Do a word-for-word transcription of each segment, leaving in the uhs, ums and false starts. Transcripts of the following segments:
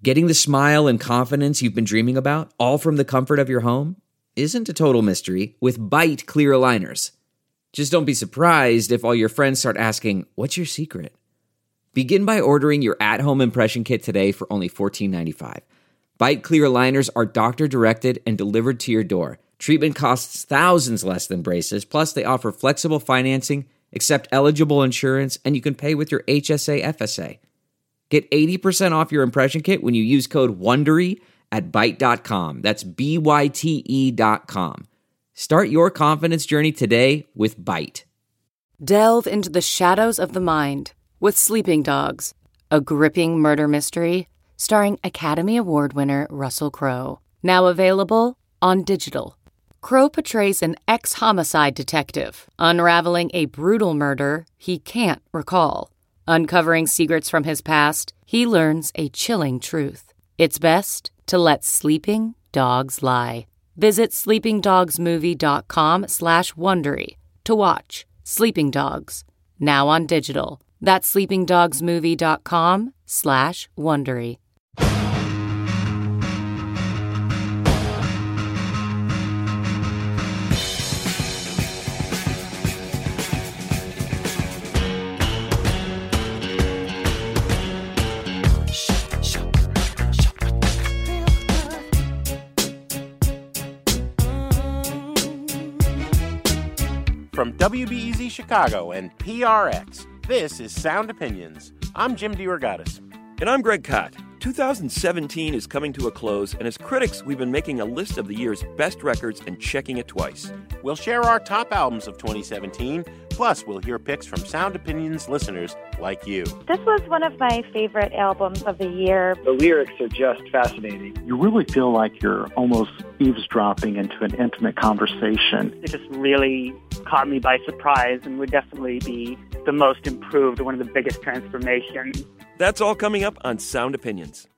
Getting the smile and confidence you've been dreaming about, all from the comfort of your home, isn't a total mystery with Byte clear aligners. Just don't be surprised if all your friends start asking, "What's your secret?" Begin by ordering your at-home impression kit today for only fourteen ninety-five. Byte clear aligners are doctor-directed and delivered to your door. Treatment costs thousands less than braces, plus they offer flexible financing, accept eligible insurance, and you can pay with your H S A F S A. Get eighty percent off your impression kit when you use code WONDERY at byte dot com. That's B Y T E dot com. Start your confidence journey today with Byte. Delve into the shadows of the mind with Sleeping Dogs, a gripping murder mystery starring Academy Award winner Russell Crowe. Now available on digital. Crowe portrays an ex-homicide detective unraveling a brutal murder he can't recall. Uncovering secrets from his past, he learns a chilling truth. It's best to let sleeping dogs lie. Visit sleepingdogsmovie.com slash Wondery to watch Sleeping Dogs, now on digital. That's sleepingdogsmovie.com slash Wondery. From W B E Z Chicago and P R X, this is Sound Opinions. I'm Jim DeRogatis. And I'm Greg Kot. two thousand seventeen is coming to a close, and as critics, we've been making a list of the year's best records and checking it twice. We'll share our top albums of twenty seventeen, plus we'll hear picks from Sound Opinions listeners like you. This was one of my favorite albums of the year. The lyrics are just fascinating. You really feel like you're almost eavesdropping into an intimate conversation. It just really caught me by surprise and would definitely be the most improved, one of the biggest transformations. That's all coming up on Sound Opinions.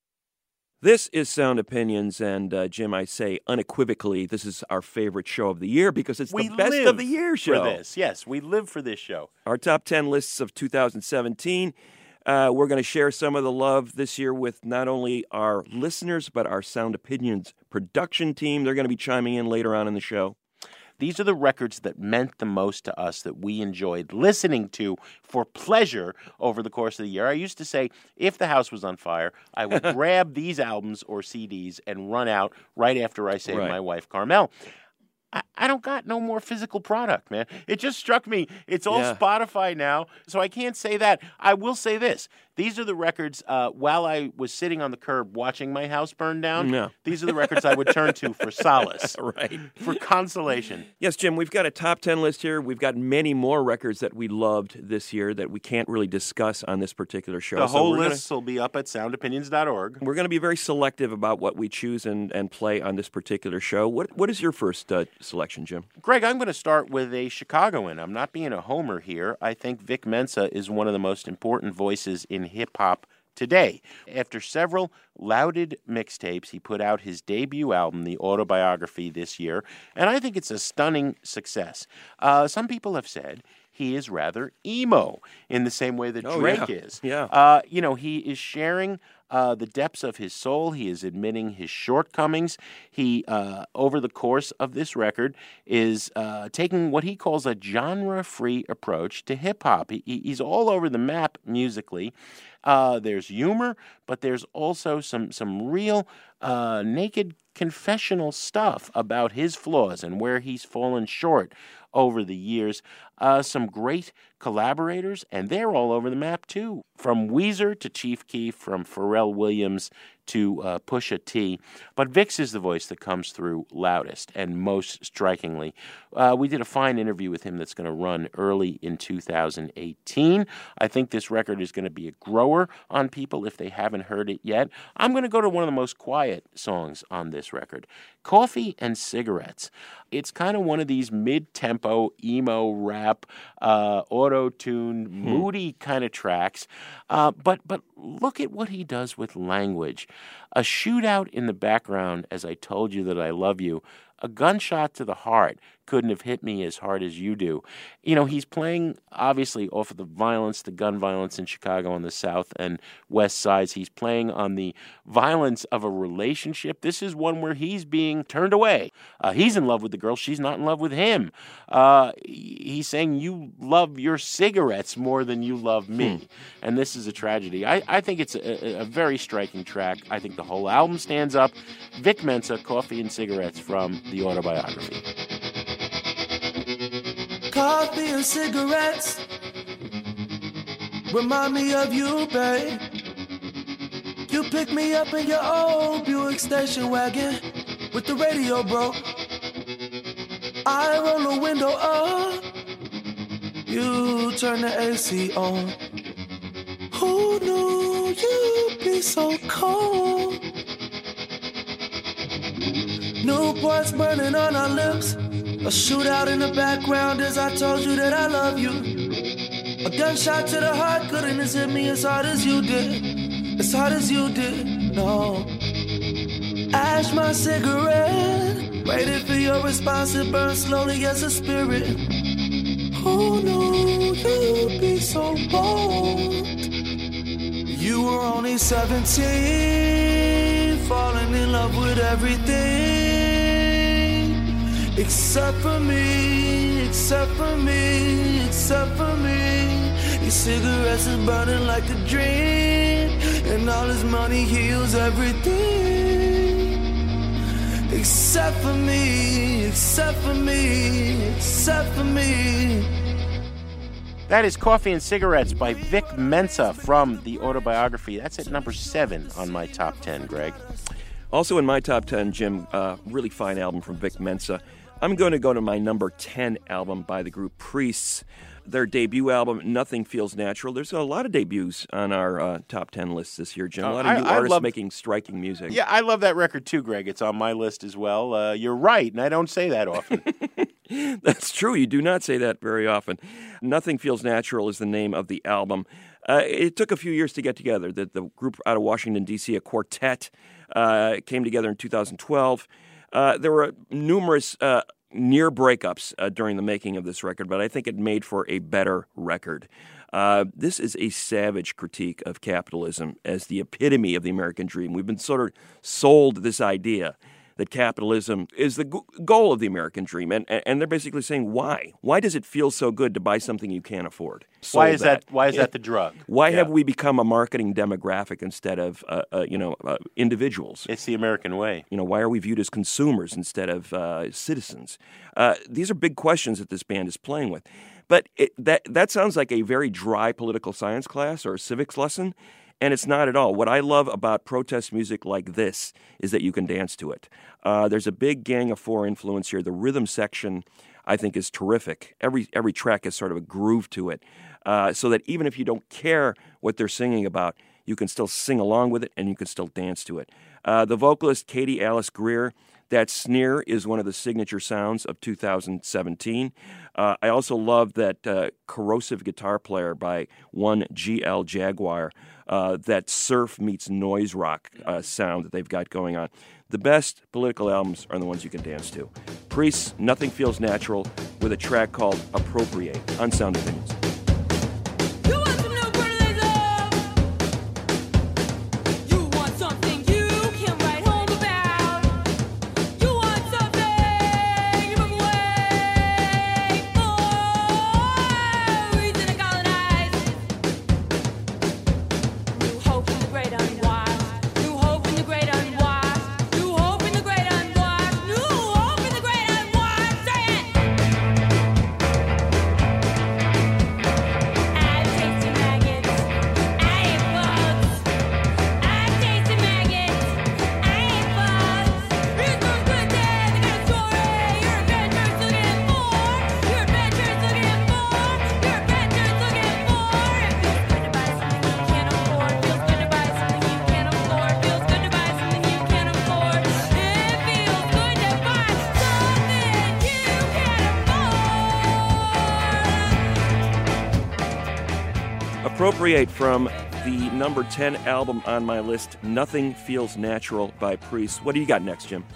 This is Sound Opinions, and uh, Jim, I say unequivocally, this is our favorite show of the year because it's we the best live of the year show. For this, yes, we live for this show. Our top ten lists of two thousand seventeen. Uh, we're going to share some of the love this year with not only our listeners, but our Sound Opinions production team. They're going to be chiming in later on in the show. These are the records that meant the most to us, that we enjoyed listening to for pleasure over the course of the year. I used to say, if the house was on fire, I would grab these albums or C Ds and run out right after I saved right. my wife, Carmel. I, I don't got no more physical product, man. It just struck me. It's all yeah. Spotify now, so I can't say that. I will say this. These are the records, uh, while I was sitting on the curb watching my house burn down, no. these are the records I would turn to for solace, right? For consolation. Yes, Jim, we've got a top ten list here. We've got many more records that we loved this year that we can't really discuss on this particular show. The so whole we're list gonna, will be up at sound opinions dot org. We're going to be very selective about what we choose and, and play on this particular show. What What is your first uh, selection, Jim? Greg, I'm going to start with a Chicagoan. I'm not being a homer here. I think Vic Mensa is one of the most important voices in hip-hop today. After several lauded mixtapes, he put out his debut album, The Autobiography, this year, and I think it's a stunning success. Uh, some people have said he is rather emo in the same way that oh, Drake yeah. is. Yeah. Uh, you know, he is sharing uh, the depths of his soul. He is admitting his shortcomings. He, uh, over the course of this record, is uh, taking what he calls a genre-free approach to hip-hop. He, he's all over the map musically. Uh, there's humor, but there's also some, some real uh, naked confessional stuff about his flaws and where he's fallen short over the years. Uh, some great collaborators, and they're all over the map too. From Weezer to Chief Keef, from Pharrell Williams to uh, Pusha T. But Vic's is the voice that comes through loudest and most strikingly. Uh, we did a fine interview with him that's going to run early in two thousand eighteen. I think this record is going to be a grower on people if they haven't heard it yet. I'm going to go to one of the most quiet songs on this record, Coffee and Cigarettes. It's kind of one of these mid-tempo, emo rap, uh, auto-tune, hmm. moody kind of tracks. Uh, but but look at what he does with language. A shootout in the background, as I told you that I love you, a gunshot to the heart couldn't have hit me as hard as you do. You know, he's playing, obviously, off of the violence, the gun violence in Chicago on the south and west sides. He's playing on the violence of a relationship. This is one where he's being turned away. Uh, he's in love with the girl. She's not in love with him. Uh, he's saying, you love your cigarettes more than you love me. Hmm. And this is a tragedy. I, I think it's a, a very striking track. I think the whole album stands up. Vic Mensa, Coffee and Cigarettes from the Autobiography. Coffee and cigarettes remind me of you, babe. You picked me up in your old Buick station wagon with the radio broke. I roll the window up, you turn the A C on. Who knew you'd be so cold? Newport's burning on our lips, a shootout in the background as I told you that I love you. A gunshot to the heart couldn't have hit me as hard as you did, as hard as you did, no. Ash my cigarette, waited for your response to burn slowly as a spirit. Who knew you'd be so bold? You were only seventeen, falling in love with everything. Except for me, except for me, except for me. Your cigarettes is burning like a dream, and all his money heals everything. Except for me, except for me, except for me. That is Coffee and Cigarettes by Vic Mensa from the Autobiography. That's at number seven on my top ten, Greg. Also in my top ten, Jim, uh, really fine album from Vic Mensa. I'm going to go to my number ten album by the group Priests. Their debut album, Nothing Feels Natural. There's a lot of debuts on our uh, top ten lists this year, Jim. A lot of I, new I artists love, making striking music. Yeah, I love that record too, Greg. It's on my list as well. Uh, you're right, and I don't say that often. That's true. You do not say that very often. Nothing Feels Natural is the name of the album. Uh, it took a few years to get together. The, the group out of Washington, D C, a quartet, uh, came together in two thousand twelve. Uh, there were numerous uh, near breakups uh, during the making of this record, but I think it made for a better record. Uh, this is a savage critique of capitalism as the epitome of the American dream. We've been sort of sold this idea that capitalism is the g- goal of the American dream, and and they're basically saying, why? Why does it feel so good to buy something you can't afford? Sold why is that? that? Why is yeah. that the drug? Why yeah. have we become a marketing demographic instead of uh, uh, you know uh, individuals? It's the American way. You know, why are we viewed as consumers instead of uh, citizens? Uh, these are big questions that this band is playing with. But it, that that sounds like a very dry political science class or a civics lesson. And it's not at all. What I love about protest music like this is that you can dance to it. Uh, there's a big Gang of Four influence here. The rhythm section, I think, is terrific. Every every track has sort of a groove to it, uh, so that even if you don't care what they're singing about, you can still sing along with it and you can still dance to it. Uh, the vocalist, Katie Alice Greer, that snare is one of the signature sounds of two thousand seventeen. Uh, I also love that uh, corrosive guitar player by one G L Jaguar, uh, that surf meets noise rock uh, sound that they've got going on. The best political albums are the ones you can dance to. Priests, Nothing Feels Natural, with a track called Appropriate on Sound Opinions. Appropriate from the number ten album on my list, Nothing Feels Natural by Priests. What do you got next, Jim?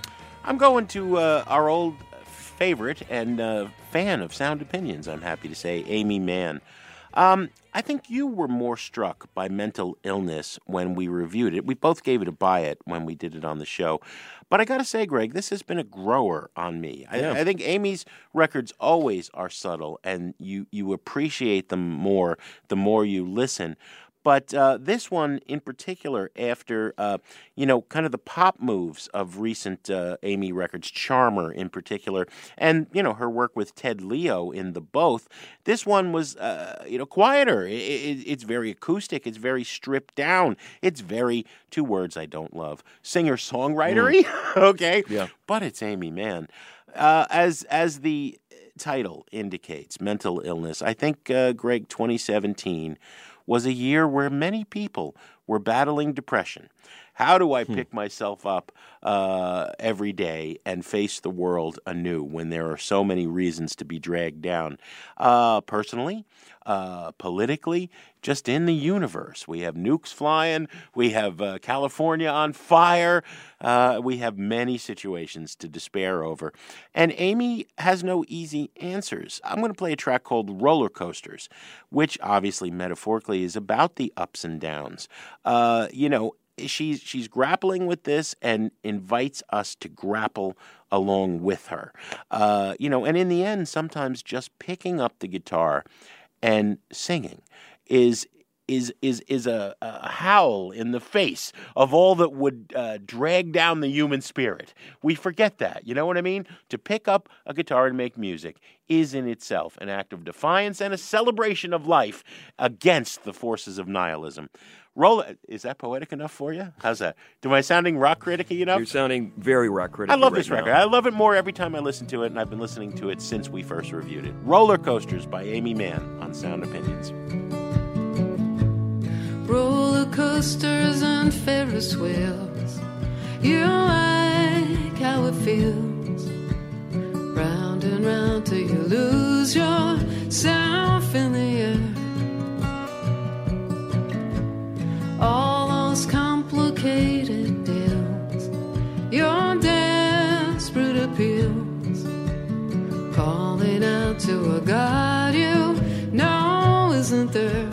I'm going to uh, our old favorite and uh, fan of Sound Opinions, I'm happy to say, Aimee Mann. Um, I think you were more struck by Mental Illness when we reviewed it. We both gave it a buy it when we did it on the show. But I got to say, Greg, this has been a grower on me. I, Yeah. I think Aimee's records always are subtle, and you, you appreciate them more the more you listen. But uh, this one in particular, after, uh, you know, kind of the pop moves of recent uh, Aimee records, Charmer in particular, and, you know, her work with Ted Leo in The Both, this one was, uh, you know, quieter. It, it, it's very acoustic. It's very stripped down. It's very, two words I don't love, singer-songwritery, mm. okay? Yeah. But it's Aimee Mann. Uh, as as the title indicates, Mental Illness, I think, uh, Greg, twenty seventeen was a year where many people were battling depression. How do I pick hmm. myself up uh, every day and face the world anew when there are so many reasons to be dragged down? Uh, personally, uh, politically, just in the universe. We have nukes flying. We have uh, California on fire. Uh, we have many situations to despair over. And Aimee has no easy answers. I'm going to play a track called Roller Coasters, which obviously metaphorically is about the ups and downs. Uh, you know, She's she's grappling with this and invites us to grapple along with her. Uh, you know, and in the end, sometimes just picking up the guitar and singing is is is is a, a howl in the face of all that would uh, drag down the human spirit. We forget that. You know what I mean? To pick up a guitar and make music is in itself an act of defiance and a celebration of life against the forces of nihilism. Roll is that poetic enough for you? How's that? Am I sounding rock criticky enough? You're sounding very rock critical. I love right this record. now. I love it more every time I listen to it, and I've been listening to it since we first reviewed it. Roller Coasters by Aimee Mann on Sound Opinions. Roller coasters and Ferris wheels, you like how it feels. Round and round till you lose yourself in the air. All those complicated deals, your desperate appeals, calling out to a God you know isn't there.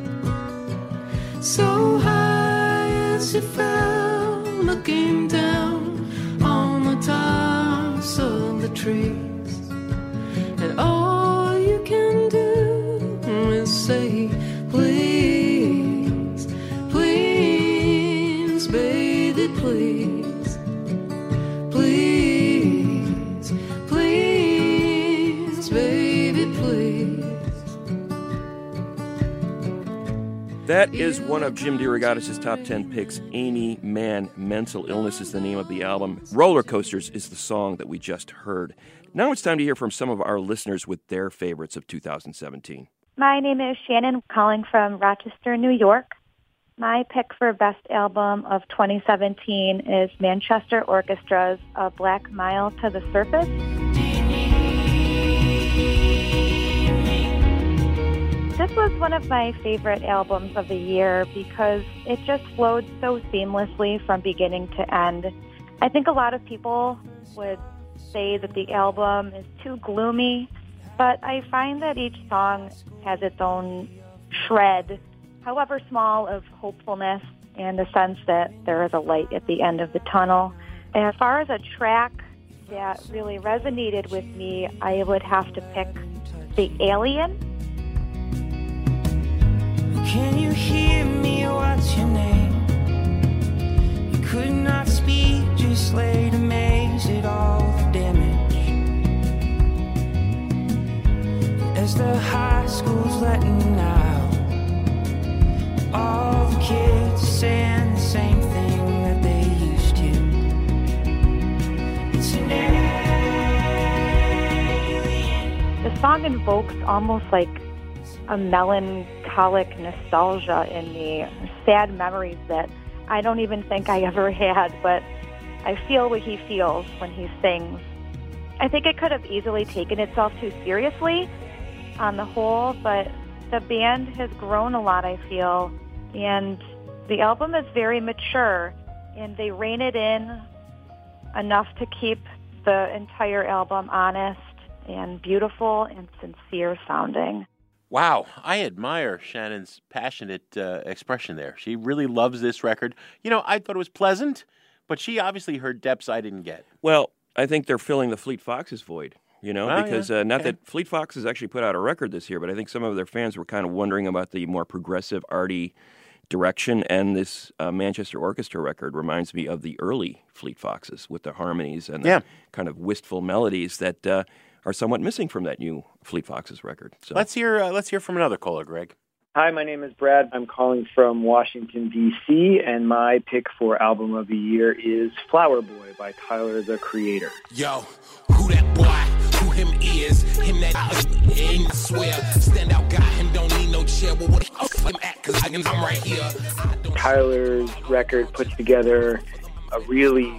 So high as you fell, looking down on the tops of the trees, and all you can do is say, please, please, baby, please, please, please, baby, please. That is one of Jim DeRogatis' top ten picks. Aimee Mann, Mental Illness is the name of the album. Roller Coasters is the song that we just heard. Now it's time to hear from some of our listeners with their favorites of two thousand seventeen. My name is Shannon, calling from Rochester, New York. My pick for best album of twenty seventeen is Manchester Orchestra's A Black Mile to the Surface. This was one of my favorite albums of the year because it just flowed so seamlessly from beginning to end. I think a lot of people would say that the album is too gloomy, but I find that each song has its own shred, however small, of hopefulness and a sense that there is a light at the end of the tunnel. And as far as a track that really resonated with me, I would have to pick The Alien. Can you hear me? What's your name? You could not speak, just laid amaze at all the damage. As the high school's letting out, all the kids are saying the same thing that they used to. It's an alien. The song invokes almost like a melancholic nostalgia in me, sad memories that I don't even think I ever had, but I feel what he feels when he sings. I think it could have easily taken itself too seriously on the whole, but the band has grown a lot, I feel, and the album is very mature, and they rein it in enough to keep the entire album honest and beautiful and sincere sounding. Wow, I admire Shannon's passionate uh, expression there. She really loves this record. You know, I thought it was pleasant, but she obviously heard depths I didn't get. Well, I think they're filling the Fleet Foxes void, you know, Oh, because yeah. uh, not Okay. that Fleet Foxes actually put out a record this year, but I think some of their fans were kind of wondering about the more progressive, arty direction, and this uh, Manchester Orchestra record reminds me of the early Fleet Foxes with the harmonies and the Yeah. kind of wistful melodies that uh, are somewhat missing from that new Fleet Foxes record. So Let's hear. Uh, let's hear from another caller, Greg. Hi, my name is Brad. I'm calling from Washington, D C, and my pick for Album of the Year is Flower Boy by Tyler, the Creator. Yo, who that boy? Who him is? Him that I swear. Stand out guy, him don't need no chair. But what the fuck him at? Cause I can, I'm right here. Tyler's record puts together a really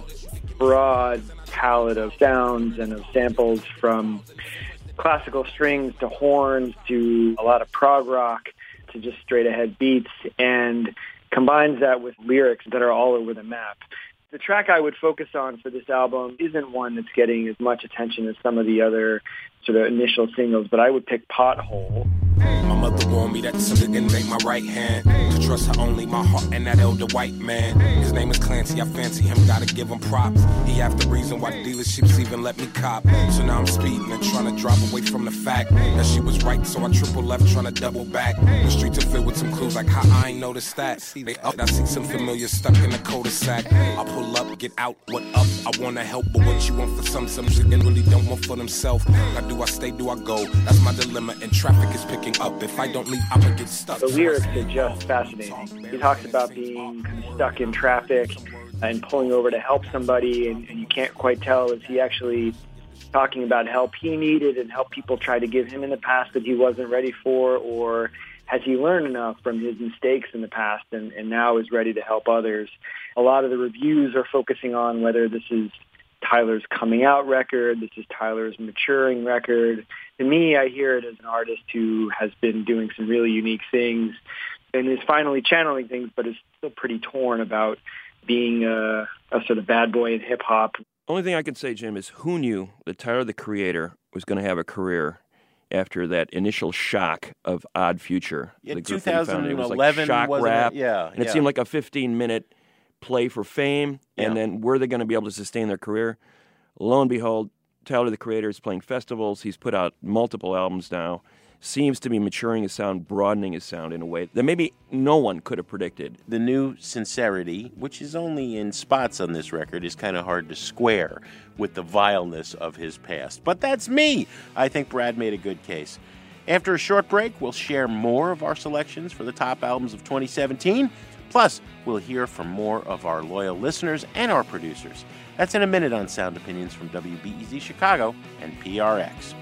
broad palette of sounds and of samples, from classical strings to horns to a lot of prog rock to just straight ahead beats, and combines that with lyrics that are all over the map. The track I would focus on for this album isn't one that's getting as much attention as some of the other sort of initial singles, but I would pick Pothole. My mother warned me that something can make my right hand. To trust her only, my heart and that elder white man. His name is Clancy, I fancy him, gotta give him props. He half the reason why dealerships even let me cop. So now I'm speeding and trying to drive away from the fact that she was right, so I triple left trying to double back. The streets are filled with some clues like how I ain't noticed that. They up, I see some familiar stuck in the cul-de-sac. I pull up, get out, what up? I wanna help, but what you want for some, some shit they really don't want for themselves. Now do I stay, do I go? That's my dilemma, and traffic is picking up. If I don't leave, I'm gonna get stuck. The lyrics are just fascinating. He talks about being kind of stuck in traffic and pulling over to help somebody, and, and you can't quite tell, is he actually talking about help he needed and help people tried to give him in the past that he wasn't ready for, or has he learned enough from his mistakes in the past and, and now is ready to help others? A lot of the reviews are focusing on whether this is Tyler's coming out record, this is Tyler's maturing record. To me, I hear it as an artist who has been doing some really unique things and is finally channeling things, but is still pretty torn about being a, a sort of bad boy in hip-hop. only thing I can say, Jim, is who knew that Tyler, the Creator, was going to have a career after that initial shock of Odd Future. Yeah, the group that he founded. It was twenty eleven, like shock wasn't it? rap. Yeah, And it yeah. seemed like a fifteen-minute play for fame, and Yeah. then were they going to be able to sustain their career? Lo and behold, Tyler, the Creator, is playing festivals. He's put out multiple albums now. Seems to be maturing his sound, broadening his sound in a way that maybe no one could have predicted. The new sincerity, which is only in spots on this record, is kind of hard to square with the vileness of his past. But that's me. I think Brad made a good case. After a short break, we'll share more of our selections for the top albums of twenty seventeen. Plus, we'll hear from more of our loyal listeners and our producers. That's in a minute on Sound Opinions from W B E Z Chicago and P R X.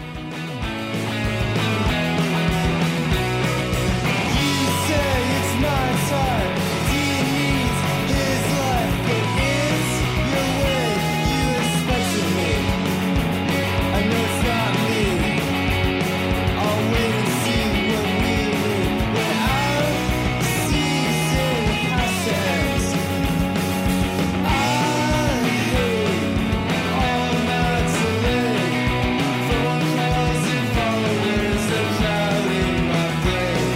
It's not time. Do you need his life? But is your way you expected me? I know it's not me. I'll wait and see what we live without season hashtags. I hate all not to live. Phone calls and followers are crowding my brain.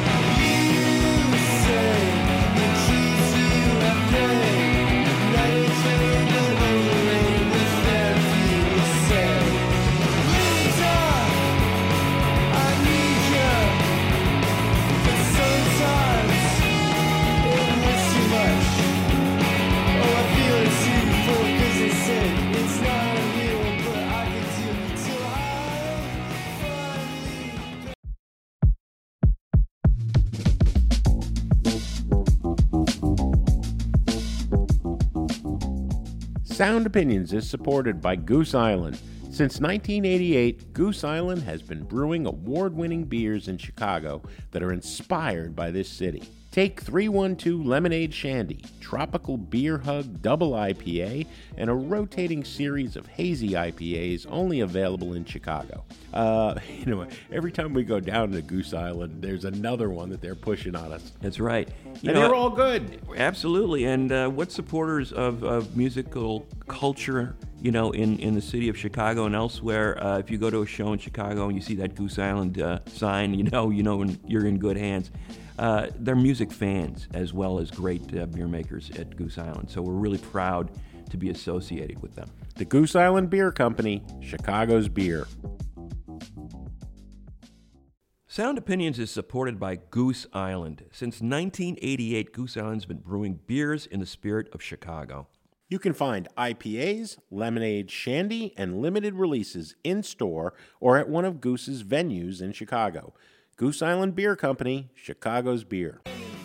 It's not real, but I can do till I finally. Sound Opinions is supported by Goose Island. Since nineteen eighty-eight, Goose Island has been brewing award-winning beers in Chicago that are inspired by this city. Take three one two Lemonade Shandy, Tropical Beer Hug Double I P A, and a rotating series of hazy I P As only available in Chicago. Uh, you know, every time we go down to Goose Island, there's another one that they're pushing on us. That's right. You and know, they're all good. Absolutely. And uh, what supporters of, of musical culture, you know, in, in the city of Chicago and elsewhere, uh, if you go to a show in Chicago and you see that Goose Island uh, sign, you know, you know you're in good hands. Uh, they're music fans as well as great uh, beer makers at Goose Island. So we're really proud to be associated with them. The Goose Island Beer Company, Chicago's beer. Sound Opinions is supported by Goose Island. Since nineteen eighty-eight, Goose Island's been brewing beers in the spirit of Chicago. You can find I P As, lemonade, shandy, and limited releases in-store or at one of Goose's venues in Chicago. Goose Island Beer Company, Chicago's beer.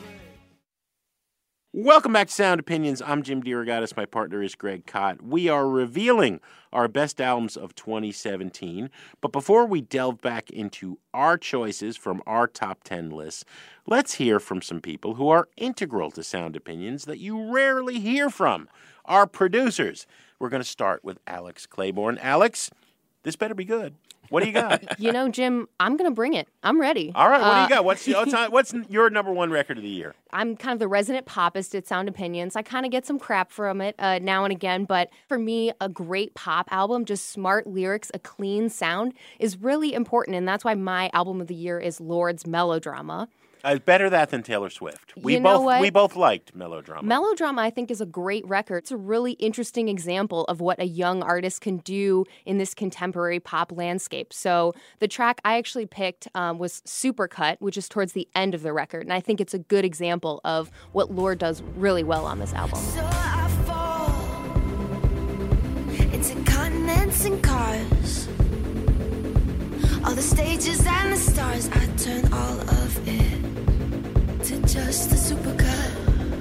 Welcome back to Sound Opinions. I'm Jim DeRogatis. My partner is Greg Kot. We are revealing our best albums of twenty seventeen. But before we delve back into our choices from our top ten lists, let's hear from some people who are integral to Sound Opinions that you rarely hear from. Our producers. We're going to start with Alex Claiborne. Alex, this better be good. What do you got? You know, Jim, I'm going to bring it. I'm ready. All right, what uh, do you got? What's, what's, what's your number one record of the year? I'm kind of the resident popist at Sound Opinions. I kind of get some crap from it uh, now and again, but for me, a great pop album, just smart lyrics, a clean sound, is really important, and that's why my album of the year is Lorde's Melodrama. Uh, better that than Taylor Swift. We you know both what? we both liked Melodrama. Melodrama, I think, is a great record. It's a really interesting example of what a young artist can do in this contemporary pop landscape. So the track I actually picked um, was Supercut, which is towards the end of the record, and I think it's a good example of what Lorde does really well on this album. So I fall into continents and cars, all the stages and the stars. I turn all of it to just the supercut.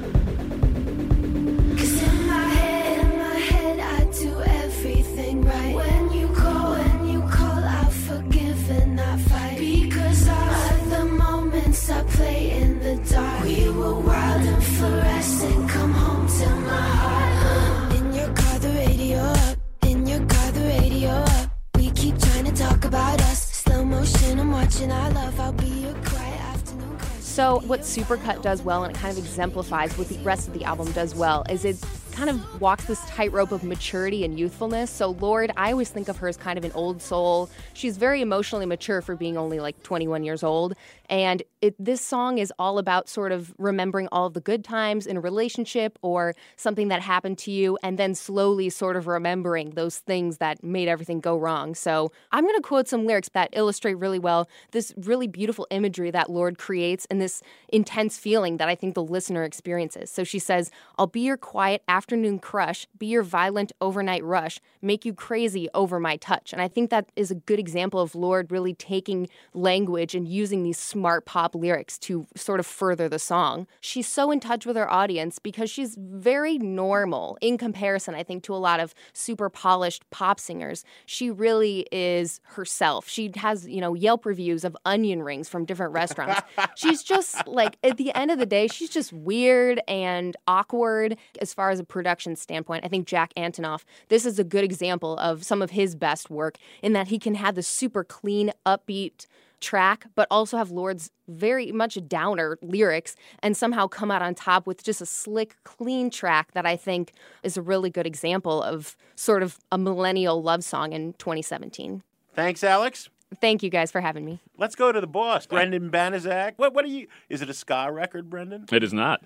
Cause in my head, in my head, I do everything right. When you call, when you call, I forgive and not fight. Because all of the moments I play in the dark, we were wild and fluorescent. Come home to my heart. In your car, the radio up. In your car, the radio up. We keep trying to talk about us. Slow motion, I'm watching our love. I'll be your quiet afternoon. So what Supercut does well, and it kind of exemplifies what the rest of the album does well, is it kind of walks this tightrope of maturity and youthfulness. So Lorde, I always think of her as kind of an old soul. She's very emotionally mature for being only like twenty-one years old. And it, this song is all about sort of remembering all of the good times in a relationship or something that happened to you, and then slowly sort of remembering those things that made everything go wrong. So I'm going to quote some lyrics that illustrate really well this really beautiful imagery that Lorde creates and this intense feeling that I think the listener experiences. So she says, "I'll be your quiet afternoon crush, be your violent overnight rush, make you crazy over my touch." And I think that is a good example of Lorde really taking language and using these smart pop lyrics to sort of further the song. She's so in touch with her audience because she's very normal in comparison, I think, to a lot of super polished pop singers. She really is herself. She has, you know, Yelp reviews of onion rings from different restaurants. She's just like, at the end of the day, she's just weird and awkward as far as a production standpoint. I think Jack Antonoff, this is a good example of some of his best work in that he can have the super clean, upbeat track, but also have Lorde's very much downer lyrics and somehow come out on top with just a slick, clean track that I think is a really good example of sort of a millennial love song in twenty seventeen. Thanks, Alex. Thank you guys for having me. Let's go to the boss, Brendan Banaszak. What, what are you? Is it a ska record, Brendan? It is not.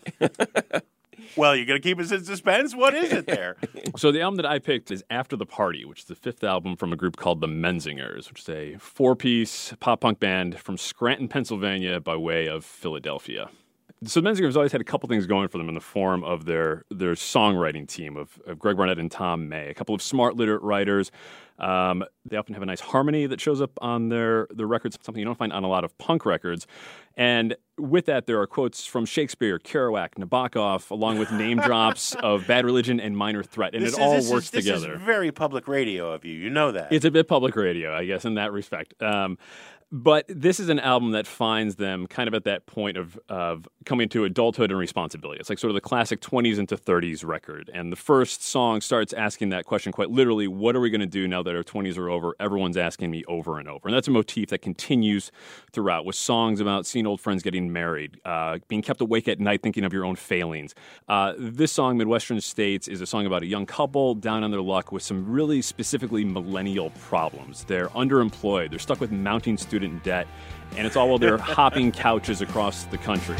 Well, you're going to keep us in suspense? What is it there? So the album that I picked is After the Party, which is the fifth album from a group called the Menzingers, which is a four-piece pop-punk band from Scranton, Pennsylvania, by way of Philadelphia. So the Menzingers always had a couple things going for them in the form of their their songwriting team of, of Greg Barnett and Tom May, a couple of smart literate writers. Um, they often have a nice harmony that shows up on their, their records, something you don't find on a lot of punk records. And with that, there are quotes from Shakespeare, Kerouac, Nabokov, along with name drops of Bad Religion and Minor Threat. And this it is, all this works is, this together. This is very public radio of you. You know that. It's a bit public radio, I guess, in that respect. Um, But this is an album that finds them kind of at that point of of coming to adulthood and responsibility. It's like sort of the classic twenties into thirties record. And the first song starts asking that question quite literally, what are we going to do now that our twenties are over? Everyone's asking me over and over. And that's a motif that continues throughout with songs about seeing old friends getting married, uh, being kept awake at night thinking of your own failings. Uh, this song, Midwestern States, is a song about a young couple down on their luck with some really specifically millennial problems. They're underemployed. They're stuck with mounting student debt, and it's all while they're hopping couches across the country.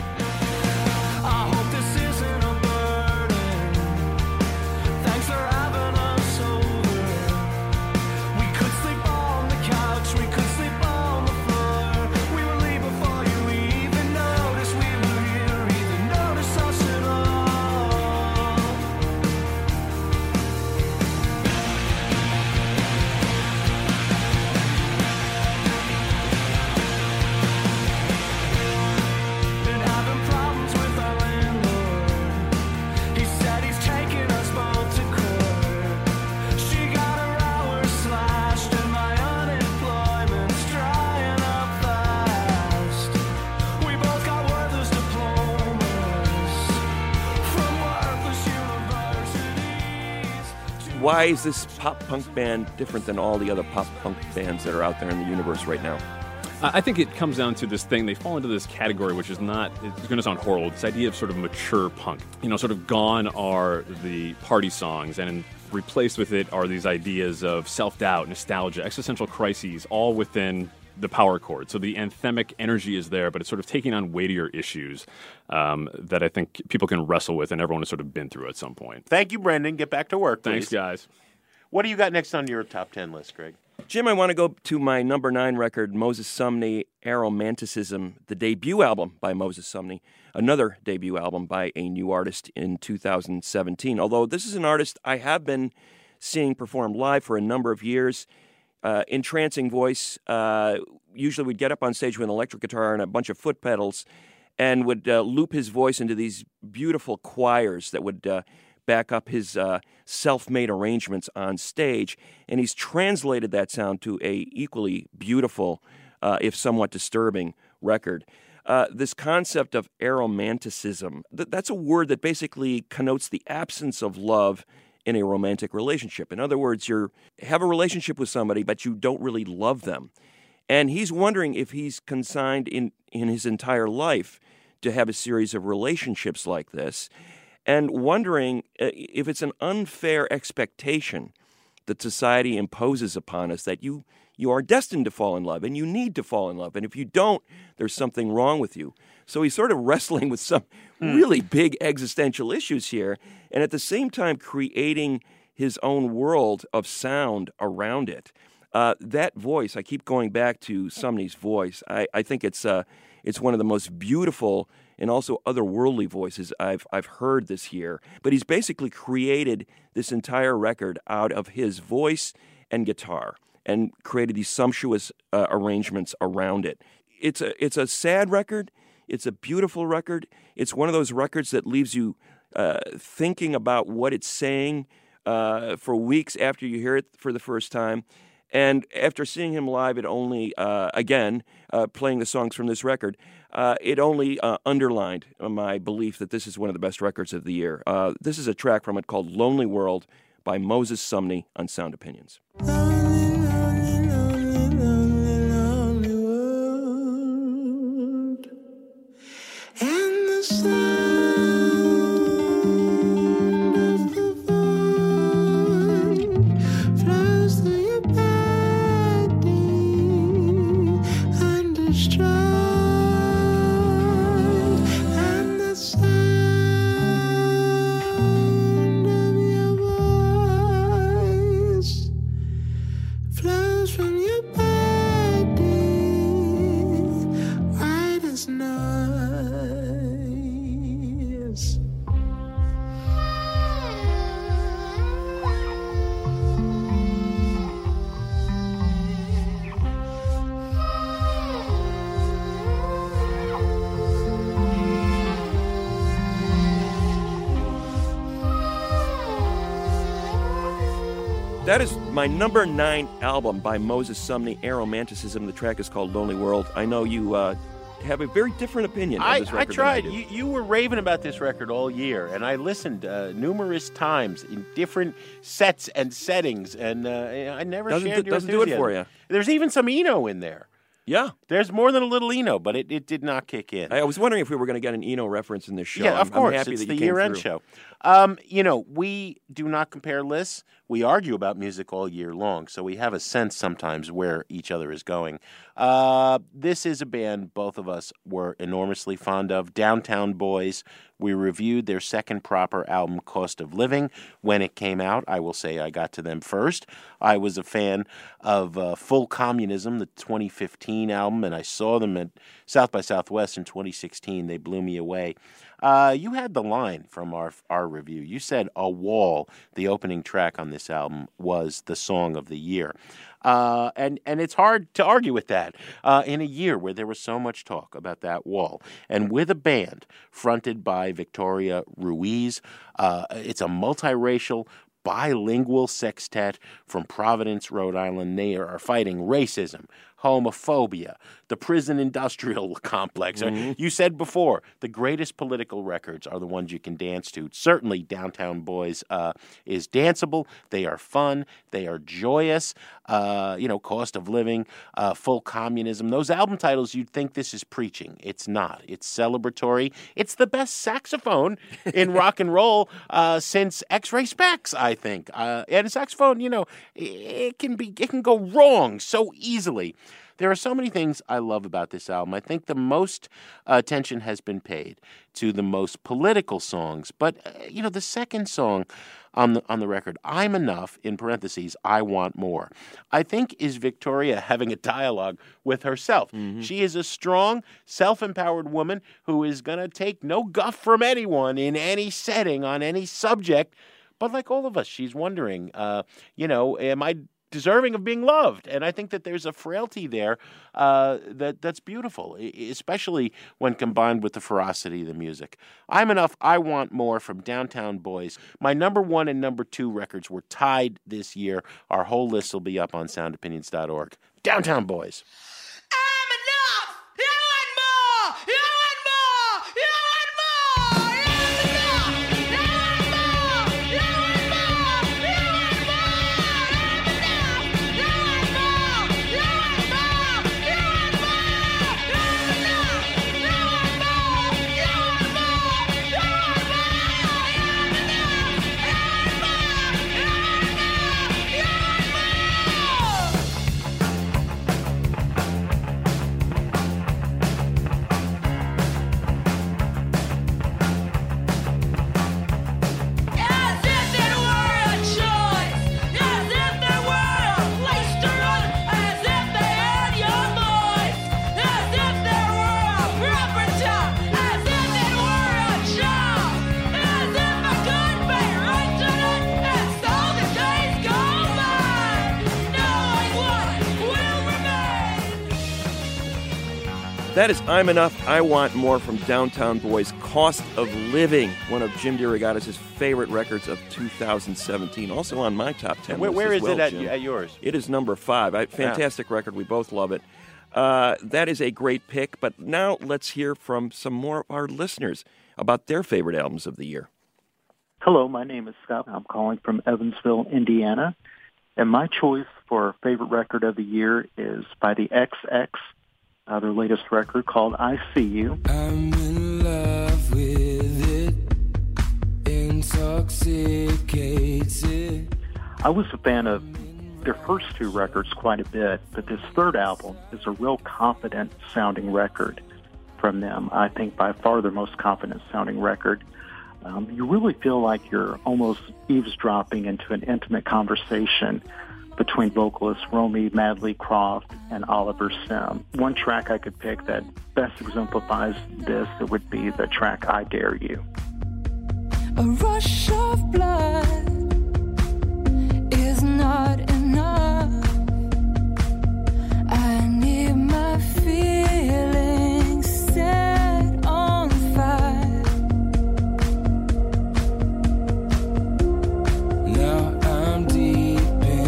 Why is this pop-punk band different than all the other pop-punk bands that are out there in the universe right now? I think it comes down to this thing. They fall into this category, which is not, it's going to sound horrible, this idea of sort of mature punk. You know, sort of gone are the party songs, and replaced with it are these ideas of self-doubt, nostalgia, existential crises, all within the power chord. So the anthemic energy is there, but it's sort of taking on weightier issues um, that I think people can wrestle with, and everyone has sort of been through at some point. Thank you, Brendan. Get back to work, please. Thanks, guys. What do you got next on your top ten list, Greg? Jim, I want to go to my number nine record, Moses Sumney, Aromanticism, the debut album by Moses Sumney, another debut album by a new artist in two thousand seventeen. Although this is an artist I have been seeing perform live for a number of years. Uh, entrancing voice. Uh, usually would get up on stage with an electric guitar and a bunch of foot pedals and would uh, loop his voice into these beautiful choirs that would uh, back up his uh, self-made arrangements on stage. And he's translated that sound to a equally beautiful, uh, if somewhat disturbing, record. Uh, this concept of aromanticism, th- that's a word that basically connotes the absence of love in a romantic relationship. In other words, you have a relationship with somebody, but you don't really love them. And he's wondering if he's consigned in, in his entire life to have a series of relationships like this, and wondering uh, if it's an unfair expectation that society imposes upon us that you you are destined to fall in love, and you need to fall in love. And if you don't, there's something wrong with you. So he's sort of wrestling with some mm. really big existential issues here, and at the same time creating his own world of sound around it. Uh, that voice, I keep going back to Sumney's voice. I, I think it's uh, it's one of the most beautiful and also otherworldly voices I've I've heard this year. But he's basically created this entire record out of his voice and guitar, and created these sumptuous uh, arrangements around it. It's a it's a sad record. It's a beautiful record. It's one of those records that leaves you uh, thinking about what it's saying uh, for weeks after you hear it for the first time. And after seeing him live, it only, uh, again, uh, playing the songs from this record, uh, it only uh, underlined my belief that this is one of the best records of the year. Uh, this is a track from it called Lonely World by Moses Sumney on Sound Opinions. That is my number nine album by Moses Sumney, Aromanticism. The track is called Lonely World. I know you uh, have a very different opinion I, of this record. I tried. Than I you, you were raving about this record all year, and I listened uh, numerous times in different sets and settings, and uh, I never doesn't shared do, your doesn't do it enthusiasm. for you. There's even some Eno in there. Yeah. There's more than a little Eno, but it, it did not kick in. I was wondering if we were going to get an Eno reference in this show. Yeah, of I'm, course. I'm happy it's that the you came year-end through. show. Um, you know, we do not compare lists. We argue about music all year long, so we have a sense sometimes where each other is going. Uh, this is a band both of us were enormously fond of, Downtown Boys. We reviewed their second proper album, Cost of Living, when it came out. I will say I got to them first. I was a fan of uh, Full Communism, the twenty fifteen album, and I saw them at South by Southwest in twenty sixteen. They blew me away. Uh, you had the line from our our review. You said A Wall, the opening track on this album, was the song of the year. Uh, and, and it's hard to argue with that uh, in a year where there was so much talk about that wall. And with a band fronted by Victoria Ruiz, uh, it's a multiracial, bilingual sextet from Providence, Rhode Island. They are fighting racism, homophobia, the prison industrial complex. Mm-hmm. You said before, the greatest political records are the ones you can dance to. Certainly, Downtown Boys uh, is danceable. They are fun. They are joyous. Uh, you know, Cost of Living, uh, Full Communism. Those album titles, you'd think this is preaching. It's not. It's celebratory. It's the best saxophone in rock and roll uh, since X-Ray Spex, I think. Uh, and a saxophone, you know, it can be, it can go wrong so easily. There are so many things I love about this album. I think the most uh, attention has been paid to the most political songs. But, uh, you know, the second song on the on the record, I'm Enough, in parentheses, I Want More, I think is Victoria having a dialogue with herself. Mm-hmm. She is a strong, self-empowered woman who is going to take no guff from anyone in any setting on any subject. But like all of us, she's wondering, uh, you know, am I deserving of being loved? And I think that there's a frailty there uh, that that's beautiful, especially when combined with the ferocity of the music. I'm Enough, I Want More from Downtown Boys. My number one and number two records were tied this year. Our whole list will be up on sound opinions dot org. Downtown Boys. That is I'm Enough, I Want More from Downtown Boys. Cost of Living, one of Jim DeRogatis' favorite records of two thousand seventeen. Also on my top ten Where, list where as is well, it at, Jim. at yours? It is number five. I, fantastic yeah. record. We both love it. Uh, that is a great pick. But now let's hear from some more of our listeners about their favorite albums of the year. Hello, my name is Scott. I'm calling from Evansville, Indiana. And my choice for favorite record of the year is by the X X. Uh, their latest record called I See You. I'm in love with it, intoxicated. I was a fan of their first two records quite a bit, but this third album is a real confident sounding record from them. I think by far their most confident sounding record. Um, you really feel like you're almost eavesdropping into an intimate conversation between vocalists Romy Madley Croft and Oliver Sim. One track I could pick that best exemplifies this, it would be the track I Dare You. A rush of blood is not enough. I need my feelings set on fire. Now I'm deep in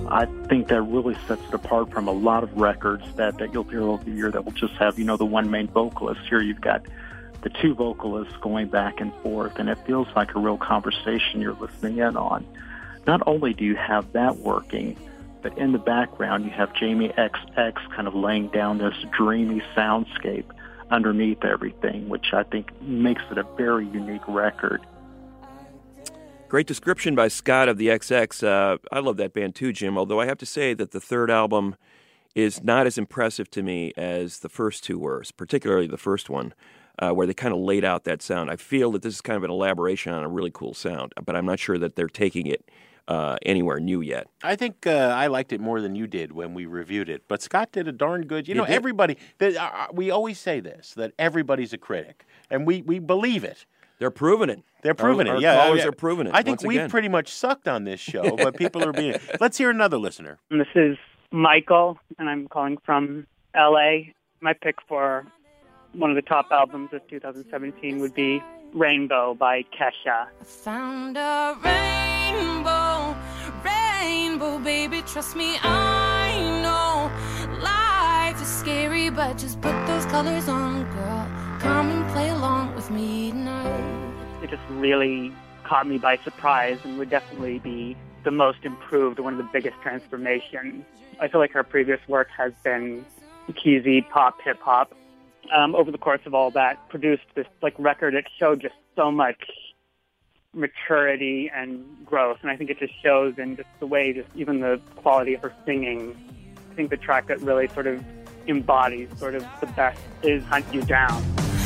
I think that really sets it apart from a lot of records that, that you'll hear over the year that will just have, you know, the one main vocalist. Here you've got the two vocalists going back and forth, and it feels like a real conversation you're listening in on. Not only do you have that working, but in the background you have Jamie X X kind of laying down this dreamy soundscape underneath everything, which I think makes it a very unique record. Great description by Scott of the X X. Uh, I love that band too, Jim, although I have to say that the third album is not as impressive to me as the first two were, particularly the first one, uh, where they kind of laid out that sound. I feel that this is kind of an elaboration on a really cool sound, but I'm not sure that they're taking it uh, anywhere new yet. I think uh, I liked it more than you did when we reviewed it, but Scott did a darn good. You He know, did. everybody, that, uh, we always say this, that everybody's a critic, and we, we believe it. They're proving it. They're proving our, it, our yeah. callers yeah. are proving it. I think once we've again. pretty much sucked on this show, but people are being... Let's hear another listener. This is Michael, and I'm calling from L A. My pick for one of the top albums of two thousand seventeen would be Rainbow by Kesha. Found a rainbow, rainbow, baby, trust me, I know life is scary, but just put those colors on, girl. Come and play along with me tonight. It just really caught me by surprise and would definitely be the most improved, one of the biggest transformations. I feel like her previous work has been cheesy pop, hip-hop. Um, over the course of all that, produced this like record. It showed just so much maturity and growth, and I think it just shows in just the way, just even the quality of her singing. I think the track that really sort of embodies sort of the best is Hunt You Down.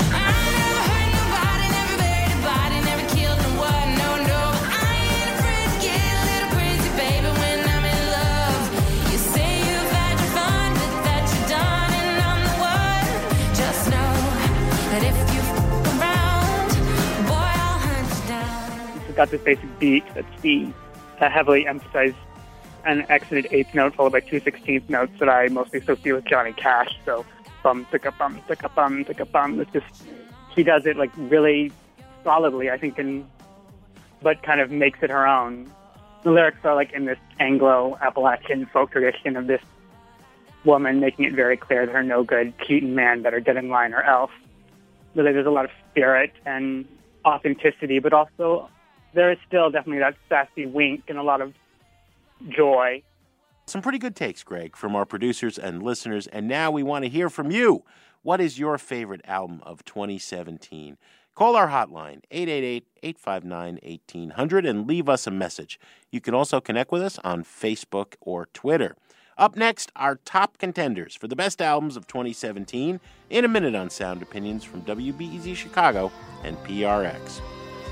It's got this basic beat that's the uh, heavily emphasized an exited eighth note followed by two sixteenth notes that I mostly associate with Johnny Cash. So bum, ticka bum, ticka bum, ticka bum. It's just, she does it like really solidly, I think, and but kind of makes it her own. The lyrics are like in this Anglo-Appalachian folk tradition of this woman making it very clear that her no good Keaton man better get in line or else. Really, there's a lot of spirit and authenticity, but also there is still definitely that sassy wink and a lot of joy. Some pretty good takes, Greg, from our producers and listeners, and now we want to hear from you. What is your favorite album of twenty seventeen? Call our hotline, eight eight eight, eight five nine, one eight zero zero, and leave us a message. You can also connect with us on Facebook or Twitter. Up next, our top contenders for the best albums of twenty seventeen in a minute on Sound Opinions from W B E Z Chicago and P R X.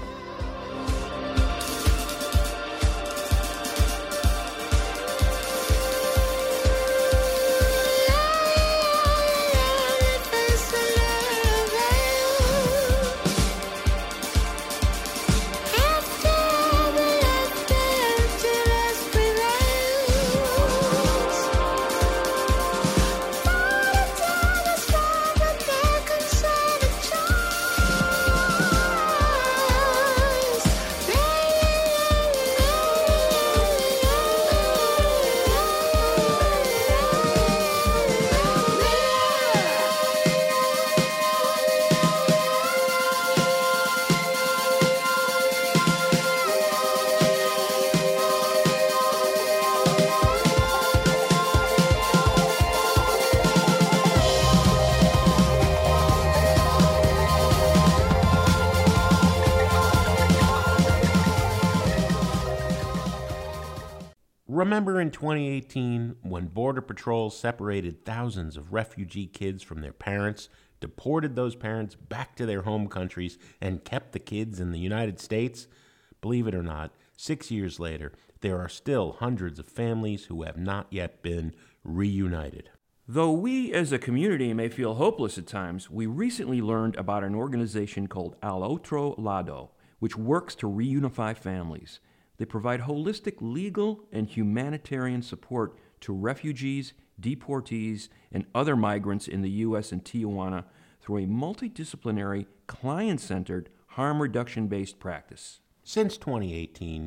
Remember in twenty eighteen when Border Patrol separated thousands of refugee kids from their parents, deported those parents back to their home countries, and kept the kids in the United States? Believe it or not, six years later, there are still hundreds of families who have not yet been reunited. Though we as a community may feel hopeless at times, we recently learned about an organization called Al Otro Lado, which works to reunify families. They provide holistic legal and humanitarian support to refugees, deportees, and other migrants in the U S and Tijuana through a multidisciplinary, client-centered, harm reduction-based practice. Since twenty eighteen,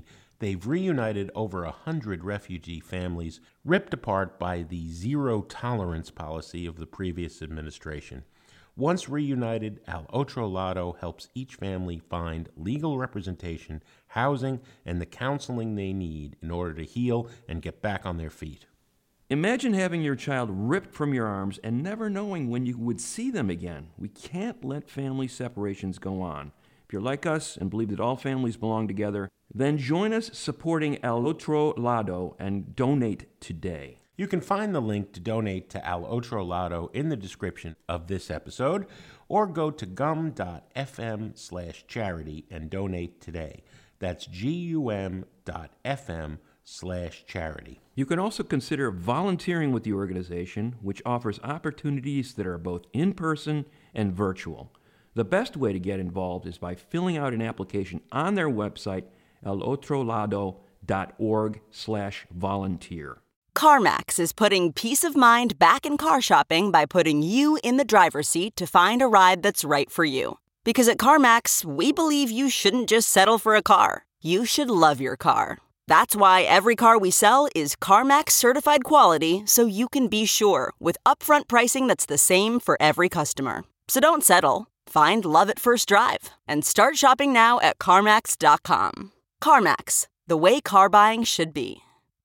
they've reunited over a hundred refugee families ripped apart by the zero-tolerance policy of the previous administration. Once reunited, Al Otro Lado helps each family find legal representation, housing, and the counseling they need in order to heal and get back on their feet. Imagine having your child ripped from your arms and never knowing when you would see them again. We can't let family separations go on. If you're like us and believe that all families belong together, then join us supporting Al Otro Lado and donate today. You can find the link to donate to Al Otro Lado in the description of this episode, or go to gum.fm slash charity and donate today. That's gum.fm slash charity. You can also consider volunteering with the organization, which offers opportunities that are both in-person and virtual. The best way to get involved is by filling out an application on their website, alotrolado.org slash volunteer. CarMax is putting peace of mind back in car shopping by putting you in the driver's seat to find a ride that's right for you. Because at CarMax, we believe you shouldn't just settle for a car. You should love your car. That's why every car we sell is CarMax certified quality, so you can be sure with upfront pricing that's the same for every customer. So don't settle. Find love at first drive and start shopping now at CarMax dot com. CarMax, the way car buying should be.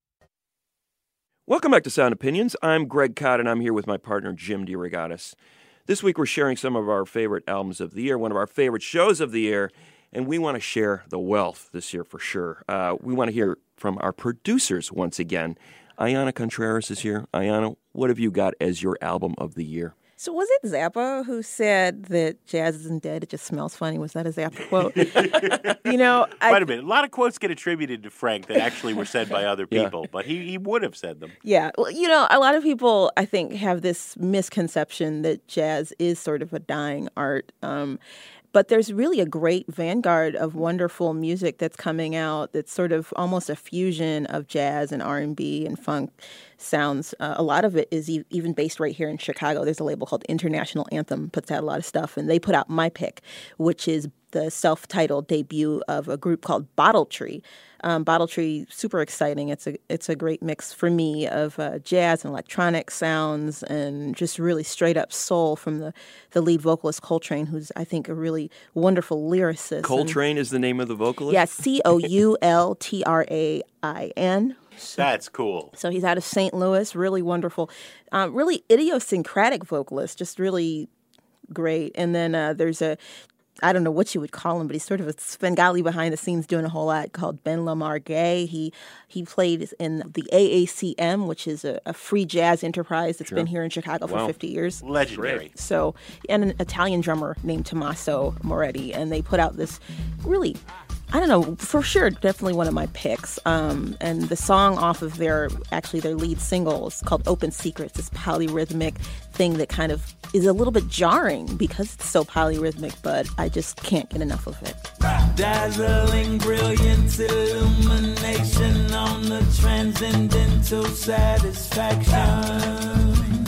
Welcome back to Sound Opinions. I'm Greg Cott, and I'm here with my partner, Jim DeRogatis. This week, we're sharing some of our favorite albums of the year, one of our favorite shows of the year, and we want to share the wealth this year for sure. Uh, we want to hear from our producers once again. Ayana Contreras is here. Ayana, what have you got as your album of the year? So was it Zappa who said that jazz isn't dead, it just smells funny? Was that a Zappa quote? you know, I, Wait a minute. A lot of quotes get attributed to Frank that actually were said by other people, yeah. but he, he would have said them. Yeah. Well, you know, a lot of people, I think, have this misconception that jazz is sort of a dying art. Um, But there's really a great vanguard of wonderful music that's coming out that's sort of almost a fusion of jazz and R and B and funk sounds. Uh, a lot of it is e- even based right here in Chicago. There's a label called International Anthem, puts out a lot of stuff, and they put out my pick, which is the self-titled debut of a group called Bottle Tree. Um, Bottle Tree, super exciting. It's a it's a great mix for me of uh, jazz and electronic sounds and just really straight-up soul from the, the lead vocalist, Coltrane, who's, I think, a really wonderful lyricist. Coltrane and, is the name of the vocalist? Yeah, C O U L T R A I N. That's cool. So he's out of Saint Louis, really wonderful. Um, really idiosyncratic vocalist, just really great. And then uh, there's a... I don't know what you would call him, but he's sort of a Svengali behind the scenes doing a whole lot called Ben Lamar Gay. He he played in the A A C M, which is a, a free jazz enterprise that's sure. been here in Chicago wow. for fifty years. Legendary. So, and an Italian drummer named Tommaso Moretti, and they put out this really, I don't know, for sure, definitely one of my picks. Um, and the song off of their, actually their lead single is called Open Secrets, this polyrhythmic thing that kind of is a little bit jarring because it's so polyrhythmic, but I just can't get enough of it. Dazzling brilliance, illumination on the transcendental satisfaction.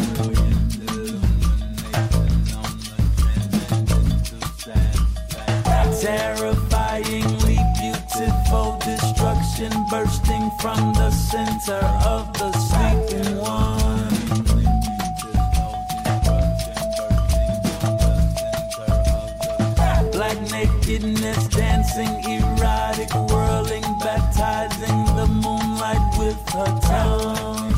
Terrifyingly beautiful destruction bursting from the center of the sleeping one. Black nakedness dancing, erotic whirling, baptizing the moonlight with her tongue.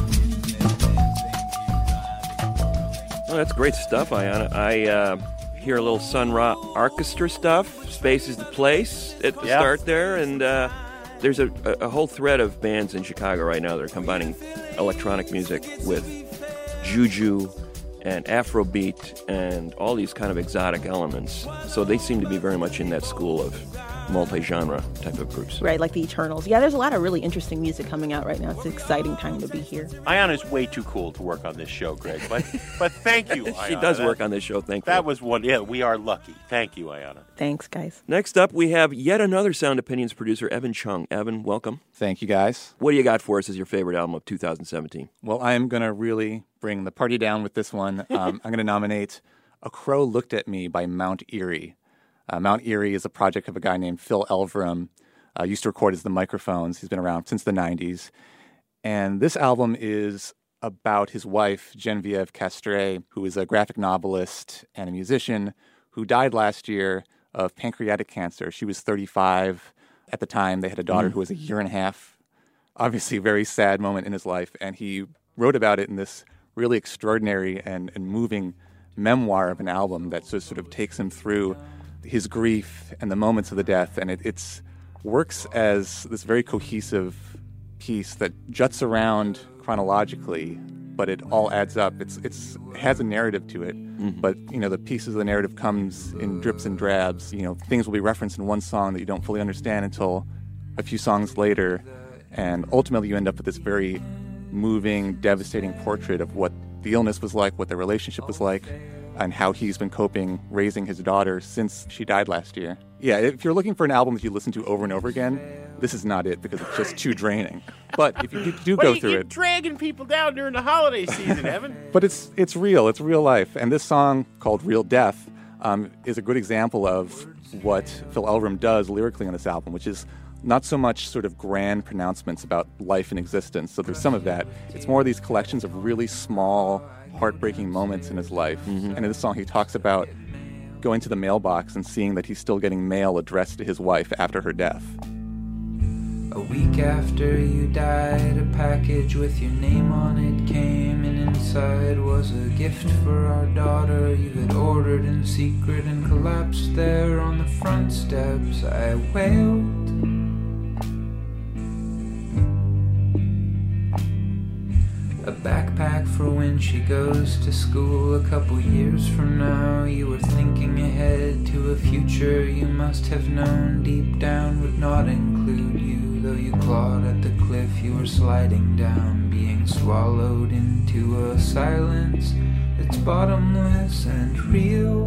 Oh, that's great stuff, Ayana. I uh, hear a little Sun Ra orchestra stuff. Space is the place at the yeah. start there, and uh, there's a, a whole thread of bands in Chicago right now that are combining electronic music with juju and Afrobeat and all these kind of exotic elements. So they seem to be very much in that school of multi-genre type of groups. Right, like the Eternals. Yeah, there's a lot of really interesting music coming out right now. It's an exciting time to be here. Ayana's way too cool to work on this show, Greg, but but thank you, Ayana. She does work on this show, thankfully. That was one, yeah, we are lucky. Thank you, Ayana. Thanks, guys. Next up, we have yet another Sound Opinions producer, Evan Chung. Evan, welcome. Thank you, guys. What do you got for us as your favorite album of two thousand seventeen? Well, I am going to really bring the party down with this one. Um, I'm going to nominate A Crow Looked at Me by Mount Eerie. Uh, Mount Eerie is a project of a guy named Phil Elverum. uh, used to record as The Microphones. He's been around since the nineties. And this album is about his wife, Genevieve Castret, who is a graphic novelist and a musician who died last year of pancreatic cancer. She was thirty-five at the time. They had a daughter Mm. who was a year and a half. Obviously, a very sad moment in his life. And he wrote about it in this really extraordinary and, and moving memoir of an album that just sort of takes him through his grief and the moments of the death. And it it's works as this very cohesive piece that juts around chronologically, but it all adds up. It's it's it has a narrative to it, Mm-hmm. but you know the pieces of the narrative comes in drips and drabs. You know, things will be referenced in one song that you don't fully understand until a few songs later, and ultimately you end up with this very moving, devastating portrait of what the illness was like, what the relationship was like, and how he's been coping raising his daughter since she died last year. Yeah, if you're looking for an album that you listen to over and over again, this is not it because it's just too draining. But if you do, do Why go do you through keep it, dragging people down during the holiday season, Evan? but it's it's real, it's real life. And this song called Real Death um, is a good example of what Phil Elverum does lyrically on this album, which is not so much sort of grand pronouncements about life and existence. So there's some of that. It's more these collections of really small, heartbreaking moments in his life. Mm-hmm. And in this song, he talks about going to the mailbox and seeing that he's still getting mail addressed to his wife after her death. A week after you died, a package with your name on it came, and inside was a gift for our daughter you had ordered in secret and collapsed there on the front steps. I wailed. A backpack for when she goes to school a couple years from now. You were thinking ahead to a future you must have known deep down would not include you. Though you clawed at the cliff you were sliding down, being swallowed into a silence that's bottomless and real.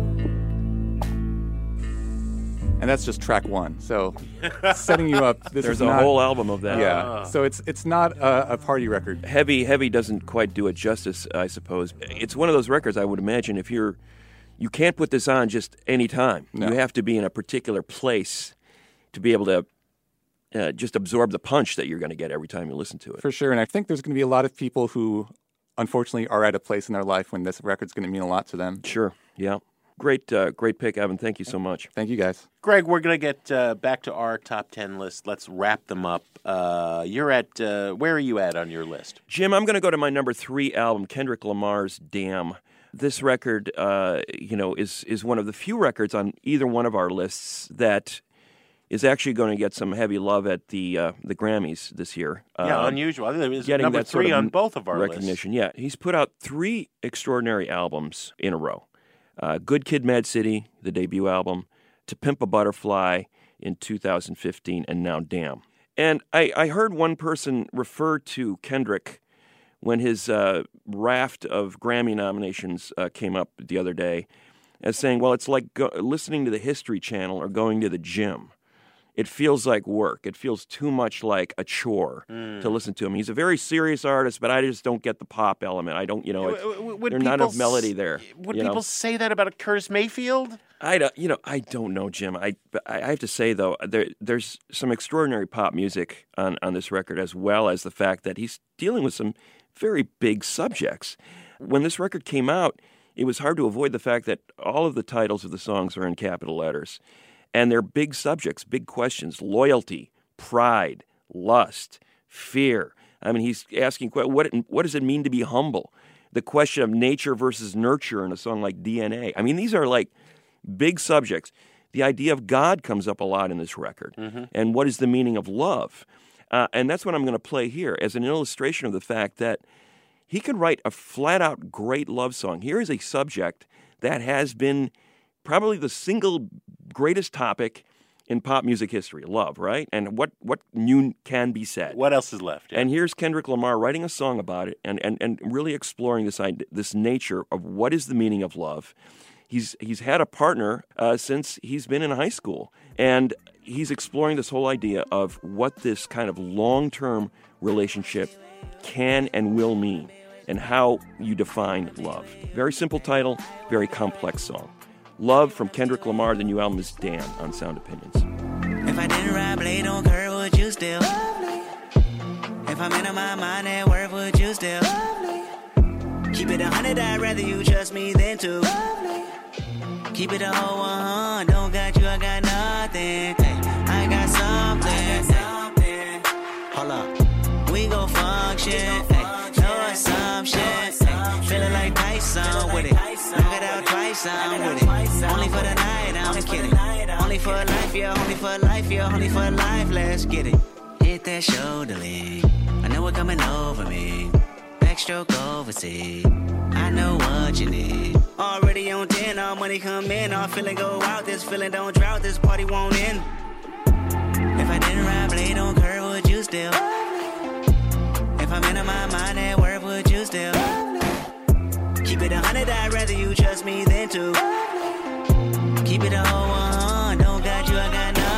And that's just track one. So setting you up. This There's is a not, whole album of that. Yeah. So it's it's not a, a party record. Heavy, Heavy doesn't quite do it justice, I suppose. It's one of those records, I would imagine, if you're, you can't put this on just any time. No. You have to be in a particular place to be able to uh, just absorb the punch that you're going to get every time you listen to it. For sure. And I think there's going to be a lot of people who, unfortunately, are at a place in their life when this record's going to mean a lot to them. Sure. Yeah. Great, uh, great pick, Evan. Thank you so much. Thank you, guys. Greg, we're going to get uh, back to our top ten list. Let's wrap them up. Uh, you're at, uh, where are you at on your list? Jim, I'm going to go to my number three album, Kendrick Lamar's Damn. This record, uh, you know, is is one of the few records on either one of our lists that is actually going to get some heavy love at the uh, the Grammys this year. Yeah, Um, unusual. I think it was getting number that sort three of on both of our recognition. Yeah, he's put out three extraordinary albums in a row. Uh, Good Kid, Mad City, the debut album, To Pimp a Butterfly in two thousand fifteen, and now Damn. And I, I heard one person refer to Kendrick when his uh, raft of Grammy nominations uh, came up the other day as saying, well, it's like go- listening to the History Channel or going to the gym. It feels like work. It feels too much like a chore Mm. to listen to him. He's a very serious artist, but I just don't get the pop element. I don't, you know, it's, Would there's not people enough melody s- there. Would you people know? say that about a Curtis Mayfield? I don't, you know, I don't know, Jim. I, I have to say though, there, there's some extraordinary pop music on, on this record, as well as the fact that he's dealing with some very big subjects. When this record came out, it was hard to avoid the fact that all of the titles of the songs are in capital letters, and they're big subjects, big questions: loyalty, pride, lust, fear. I mean, he's asking what what does it mean to be humble? The question of nature versus nurture in a song like D N A. I mean, these are like big subjects. The idea of God comes up a lot in this record. Mhm. And what is the meaning of love? Uh, and that's what I'm going to play here as an illustration of the fact that he could write a flat-out great love song. Here is a subject that has been probably the single greatest topic in pop music history, love, right? And what, what new can be said? What else is left? Yeah. And here's Kendrick Lamar writing a song about it and, and, and really exploring this idea, this nature of what is the meaning of love. He's he's had a partner uh, since he's been in high school, and he's exploring this whole idea of what this kind of long-term relationship can and will mean, and how you define love. Very simple title, very complex song. Love from Kendrick Lamar. The new album is Damn on Sound Opinions. If I didn't ride blade on curve, would you still? If I'm in my mind at work, would you still? Keep it a hundred, I'd rather you trust me than to. Keep it a whole one, don't got you, I got nothing. Hey, I got something. Hey. Hold up, we gon' function. Hey, no assumption. Hey, feeling like Tyson with it. Knock it out twice, I'm with it. Only for the night, I'm kidding. Only for life, yeah, only for life, yeah, only for life, let's get it. Hit that shoulder lean, I know it coming over me. Backstroke overseas, I know what you need. Already on ten, all money come in, all feeling go out. This feeling don't drought, this party won't end. If I didn't ride blade on curve, would you still? If I'm in my mind at work, would you still? Keep it a hundred, I'd rather you trust me than to. Keep it a whole one, don't got you, I got nothing.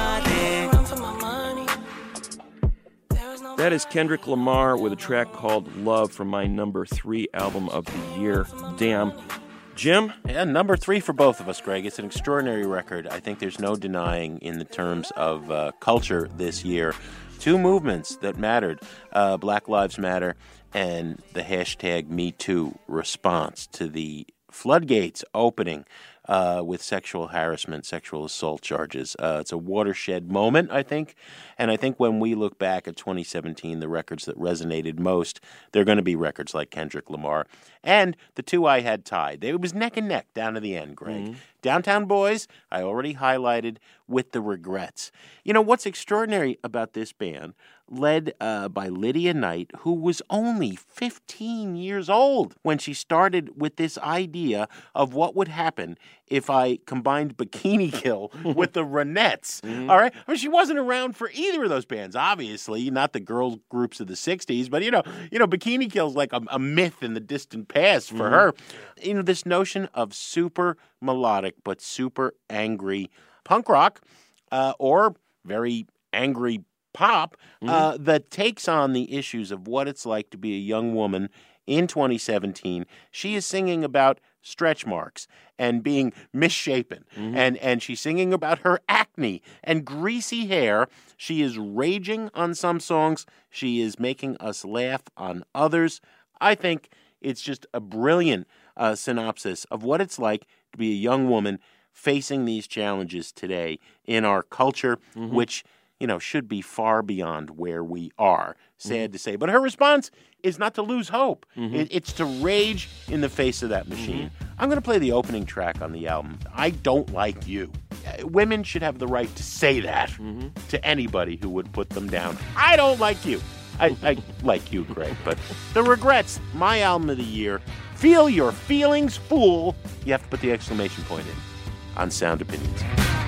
That is Kendrick Lamar with a track called Love from my number three album of the year. Damn. Jim? Yeah, number three for both of us, Greg. It's an extraordinary record. I think there's no denying in the terms of uh, culture this year. Two movements that mattered, uh, Black Lives Matter and the hashtag Me Too response to the floodgates opening uh, with sexual harassment, sexual assault charges. Uh, it's a watershed moment, I think. And I think when we look back at twenty seventeen, the records that resonated most, they're going to be records like Kendrick Lamar. And the two I had tied. It was neck and neck down to the end, Greg. Mm-hmm. Downtown Boys, I already highlighted with the Regrets. You know, what's extraordinary about this band, led uh, by Lydia Knight, who was only fifteen years old when she started with this idea of what would happen if I combined Bikini Kill with the Ronettes. Mm-hmm. All right? I mean, she wasn't around for either of those bands, obviously, not the girl groups of the sixties, but, you know, you know, Bikini Kill's like a, a myth in the distant past for mm-hmm. her. You know, this notion of super melodic but super angry punk rock uh, or very angry pop mm-hmm. uh, that takes on the issues of what it's like to be a young woman in twenty seventeen. She is singing about stretch marks and being misshapen. Mm-hmm. And, and she's singing about her acne and greasy hair. She is raging on some songs. She is making us laugh on others. I think it's just a brilliant uh, synopsis of what it's like to be a young woman facing these challenges today in our culture, mm-hmm. which, you know, should be far beyond where we are. Sad mm-hmm. to say. But her response is not to lose hope. Mm-hmm. It, it's to rage in the face of that machine. Mm-hmm. I'm going to play the opening track on the album, I Don't Like You. Uh, women should have the right to say that mm-hmm. to anybody who would put them down. I don't like you. I, I like you, Greg, but The Regrets, my album of the year. Feel your feelings, fool. You have to put the exclamation point in on Sound Opinions.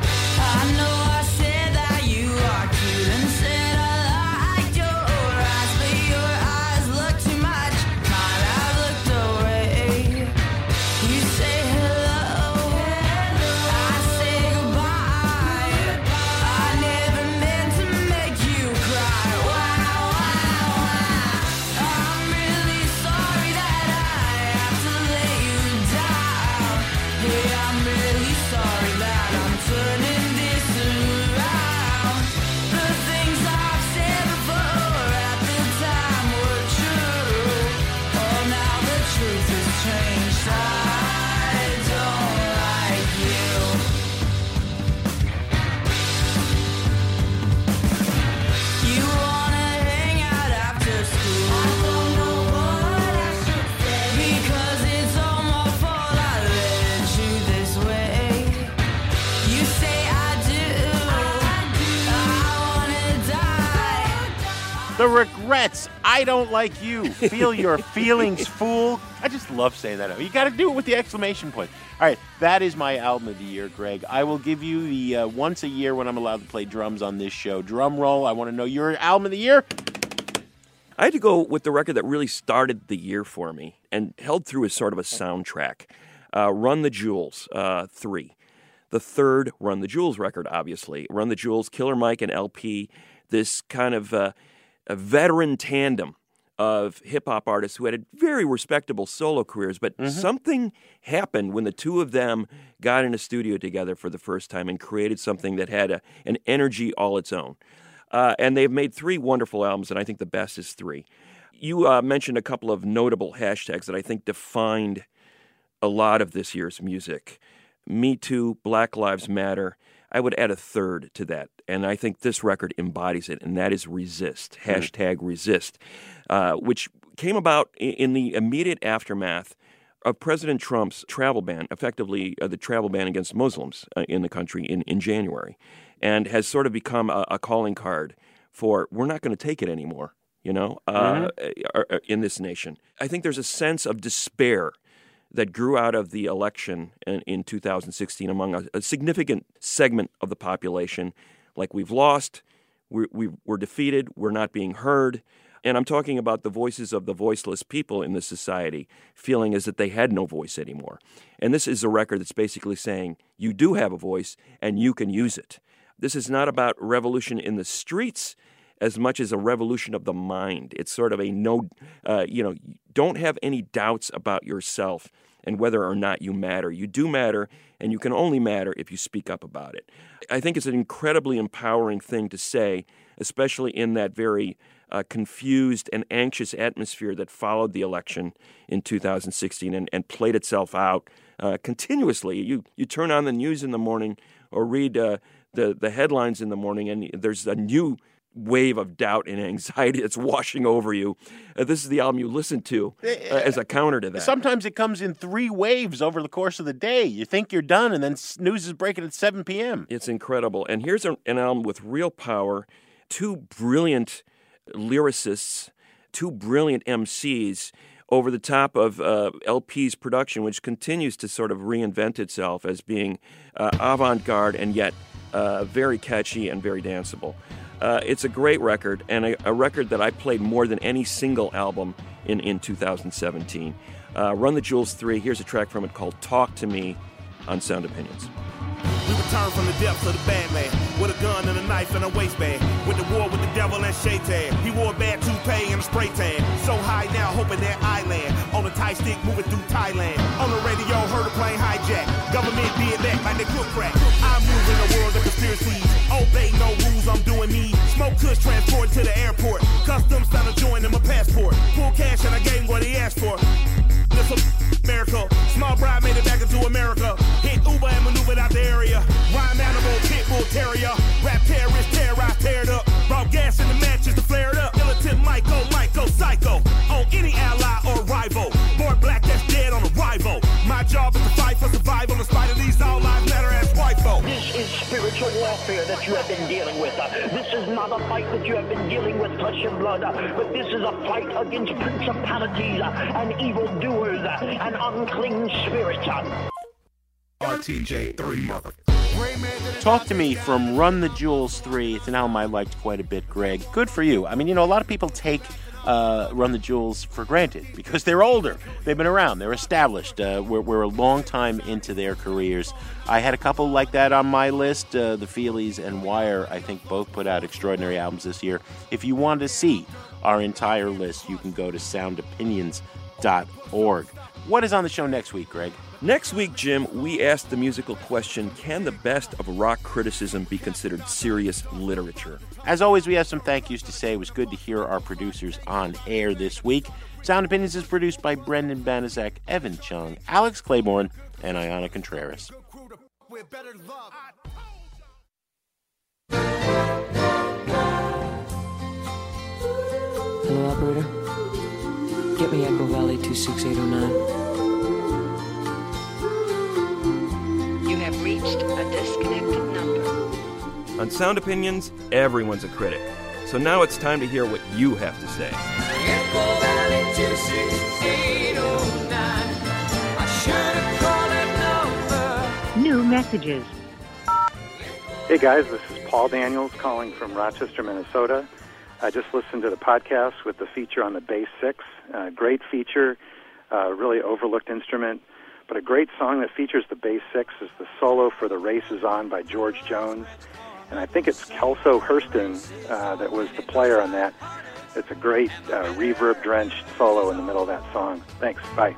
I know I said that you are cute and said I liked your eyes, but your eyes look too much. Mine have looked away. You say hello, I say goodbye. I never meant to make you cry. Wow, wow, wow. I'm really sorry that I have to let you down. Yeah, I'm really sorry that I'm turning The Regrets, I Don't Like You. Feel your feelings, fool. I just love saying that. You got to do it with the exclamation point. All right, that is my album of the year, Greg. I will give you the uh, once a year when I'm allowed to play drums on this show. Drum roll. I want to know your album of the year. I had to go with the record that really started the year for me and held through as sort of a soundtrack. Uh, Run the Jewels, uh, three. The third Run the Jewels record, obviously. Run the Jewels, Killer Mike and L P. This kind of... Uh, a veteran tandem of hip-hop artists who had very respectable solo careers, but Mhm. something happened when the two of them got in a studio together for the first time and created something that had a, an energy all its own. Uh, and they've made three wonderful albums, and I think the best is three. You uh, mentioned a couple of notable hashtags that I think defined a lot of this year's music. Me Too, Black Lives Matter. I would add a third to that, and I think this record embodies it, and that is Resist, hashtag Resist, uh, which came about in, in the immediate aftermath of President Trump's travel ban, effectively uh, the travel ban against Muslims uh, in the country in, in January, and has sort of become a, a calling card for we're not going to take it anymore, you know, uh, mm-hmm. in this nation. I think there's a sense of despair that grew out of the election in, in two thousand sixteen among a, a significant segment of the population. Like, we've lost, we're, we, we're defeated, we're not being heard. And I'm talking about the voices of the voiceless people in this society feeling as if they had no voice anymore. And this is a record that's basically saying you do have a voice and you can use it. This is not about revolution in the streets as much as a revolution of the mind. It's sort of a no, uh, you know, don't have any doubts about yourself and whether or not you matter. You do matter, and you can only matter if you speak up about it. I think it's an incredibly empowering thing to say, especially in that very uh, confused and anxious atmosphere that followed the election in two thousand sixteen and, and played itself out uh, continuously. You you turn on the news in the morning or read uh, the, the headlines in the morning, and there's a new wave of doubt and anxiety that's washing over you. Uh, this is the album you listen to uh, as a counter to that. Sometimes it comes in three waves over the course of the day. You think you're done, and then news is breaking at seven p.m. It's incredible. And here's a, an album with real power, two brilliant lyricists, two brilliant M Cs over the top of uh, L P's production, which continues to sort of reinvent itself as being uh, avant-garde and yet uh, very catchy and very danceable. Uh, it's a great record, and a, a record that I played more than any single album in, in two thousand seventeen. Uh, Run the Jewels three, here's a track from it called Talk to Me on Sound Opinions. We returned from the depths of the bad man with a gun and a knife and a waistband. With the war with the devil and Shaitan. He wore a bad toupee and a spray tan. So high now, hoping that I land on a Thai stick moving through Thailand. On the radio, heard a plane hijack. Government did that like they cook crack. I'm moving the world of conspiracies. Obey no rules, I'm doing me. Smoke kush transported to the airport. Customs found a joint in my passport. Full cash and I gave him what he asked for. This a miracle. Small bride made it back into America. Hit Uber and maneuvered out the area. Rhyme animal, pit bull terrier. Rap terrorist, terrorized, tear it up. Brought gas in the matches to flare it up. Militant Michael, Michael, psycho. On any ally or rival. Born black, that's dead on arrival. My job is to fight for survival in spite of these all lives matter as wifo. This is spiritual warfare that you have been dealing with. Uh, this is not a fight that you have been dealing with flesh and blood, uh, but this is a fight against principalities uh, and evildoers uh, and unclean spirits. Uh. R T J three, mother. Talk to Me from Run the Jewels three. It's an album I liked quite a bit, Greg. Good for you. I mean, you know, a lot of people take uh, Run the Jewels for granted because they're older. They've been around. They're established. Uh, we're, we're a long time into their careers. I had a couple like that on my list. Uh, the Feelies and Wire, I think, both put out extraordinary albums this year. If you want to see our entire list, you can go to sound opinions dot org. What is on the show next week, Greg? Next week, Jim, we asked the musical question, can the best of rock criticism be considered serious literature? As always, we have some thank yous to say. It was good to hear our producers on air this week. Sound Opinions is produced by Brendan Banaszak, Evan Chung, Alex Claiborne, and Ayana Contreras. Hello, operator. Get me Echo Valley two six eight oh nine. You have reached a disconnected number. On Sound Opinions, everyone's a critic. So now it's time to hear what you have to say. Echo Valley two six eight oh nine. I should have called that number. New messages. Hey guys, this is Paul Daniels calling from Rochester, Minnesota. I just listened to the podcast with the feature on the bass six. Uh, great feature, uh, really overlooked instrument. But a great song that features the bass six is the solo for The Race Is On by George Jones. And I think it's Kelso Hurston uh, that was the player on that. It's a great uh, reverb-drenched solo in the middle of that song. Thanks. Bye.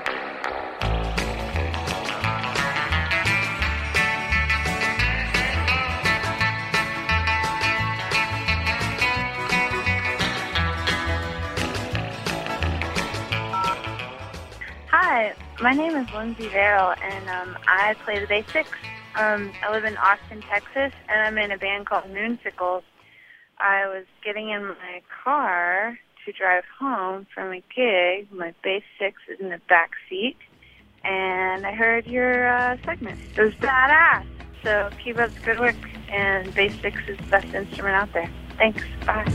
Hi, my name is Lindsay Verrill, and um, I play the bass six. Um, I live in Austin, Texas, and I'm in a band called Moonsickles. I was getting in my car to drive home from a gig. My bass six is in the back seat, and I heard your uh, segment. It was badass. So keep up the good work, and bass six is the best instrument out there. Thanks. Bye.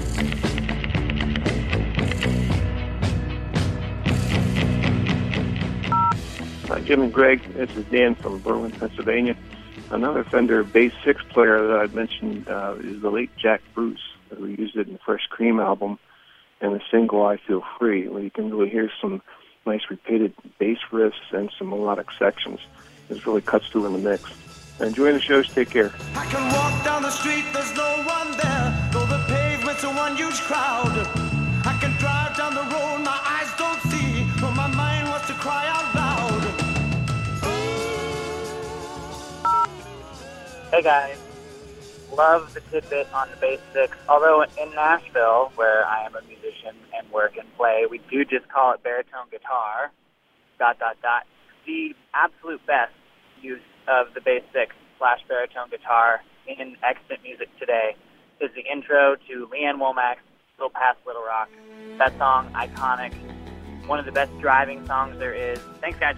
Hi, Jim and Greg. This is Dan from Berlin, Pennsylvania. Another Fender bass six player that I'd mentioned uh, is the late Jack Bruce. We used it in the Fresh Cream album and the single I Feel Free, where you can really hear some nice repeated bass riffs and some melodic sections. It really cuts through in the mix. Enjoy the shows. Take care. I can walk down the street, there's no one there, though the pavement's a one huge crowd. I can drive down the road, my eyes don't see, but my mind wants to cry out loud. Hey guys, love the tidbit on the bass six. Although in Nashville, where I am a musician and work and play, we do just call it baritone guitar, dot, dot, dot. The absolute best use of the bass six slash baritone guitar in extant music today is the intro to Leanne Womack's Little Past Little Rock. That song, iconic, one of the best driving songs there is. Thanks, guys.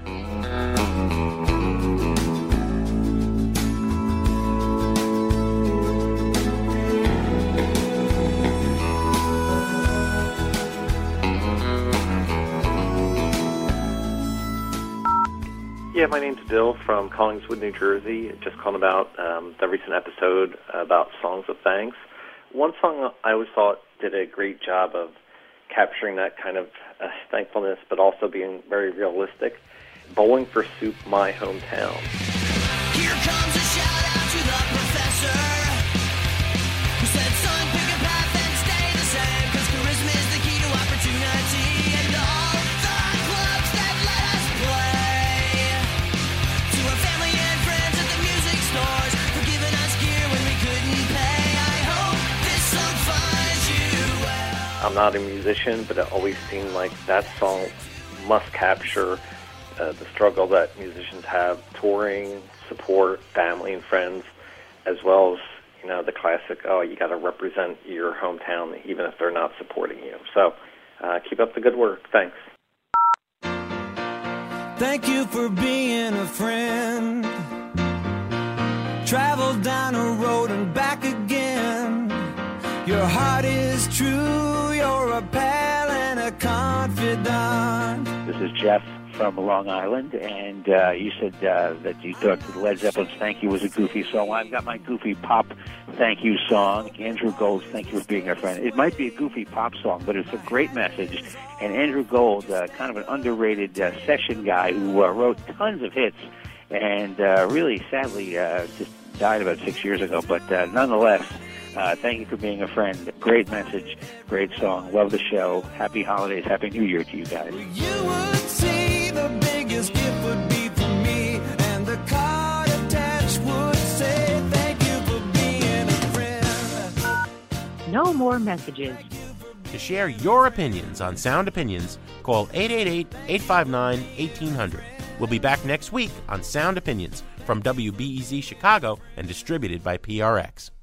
Yeah, my name's Bill from Collingswood, New Jersey. Just calling about um, the recent episode about Songs of Thanks. One song I always thought did a great job of capturing that kind of uh, thankfulness, but also being very realistic. Bowling for Soup, My Hometown. Here comes a shout out to the professor who said, son, pick a path and stay the same, because charisma is the key to opportunity and all the clubs that let us play. To our family and friends at the music stores for giving us gear when we couldn't pay. I hope this song finds you well. I'm not a musician, but it always seemed like that song must capture uh, the struggle that musicians have touring, support, family and friends, as well as, you know, the classic, oh, you got to represent your hometown even if they're not supporting you. So uh, keep up the good work. Thanks. Thank you for being a friend. Travel down a road and back again. Your heart is true, you're a pal and a confidant. This is Jeff from Long Island, and uh, you said uh, that you thought Led Zeppelin's Thank You was a goofy song. Well, I've got my goofy pop thank you song, Andrew Gold's Thank You for Being Our Friend. It might be a goofy pop song, but it's a great message. And Andrew Gold, uh, kind of an underrated uh, session guy who uh, wrote tons of hits and uh, really, sadly, uh, just died about six years ago. But uh, nonetheless, uh, thank you for being a friend. Great message, great song. Love the show. Happy holidays, Happy New Year to you guys. You would see the biggest gift would be for me, and the card attached would say thank you for being a friend. No more messages. To share your opinions on Sound Opinions, call eight eight eight, eight five nine, eighteen hundred. We'll be back next week on Sound Opinions from W B E Z Chicago and distributed by P R X.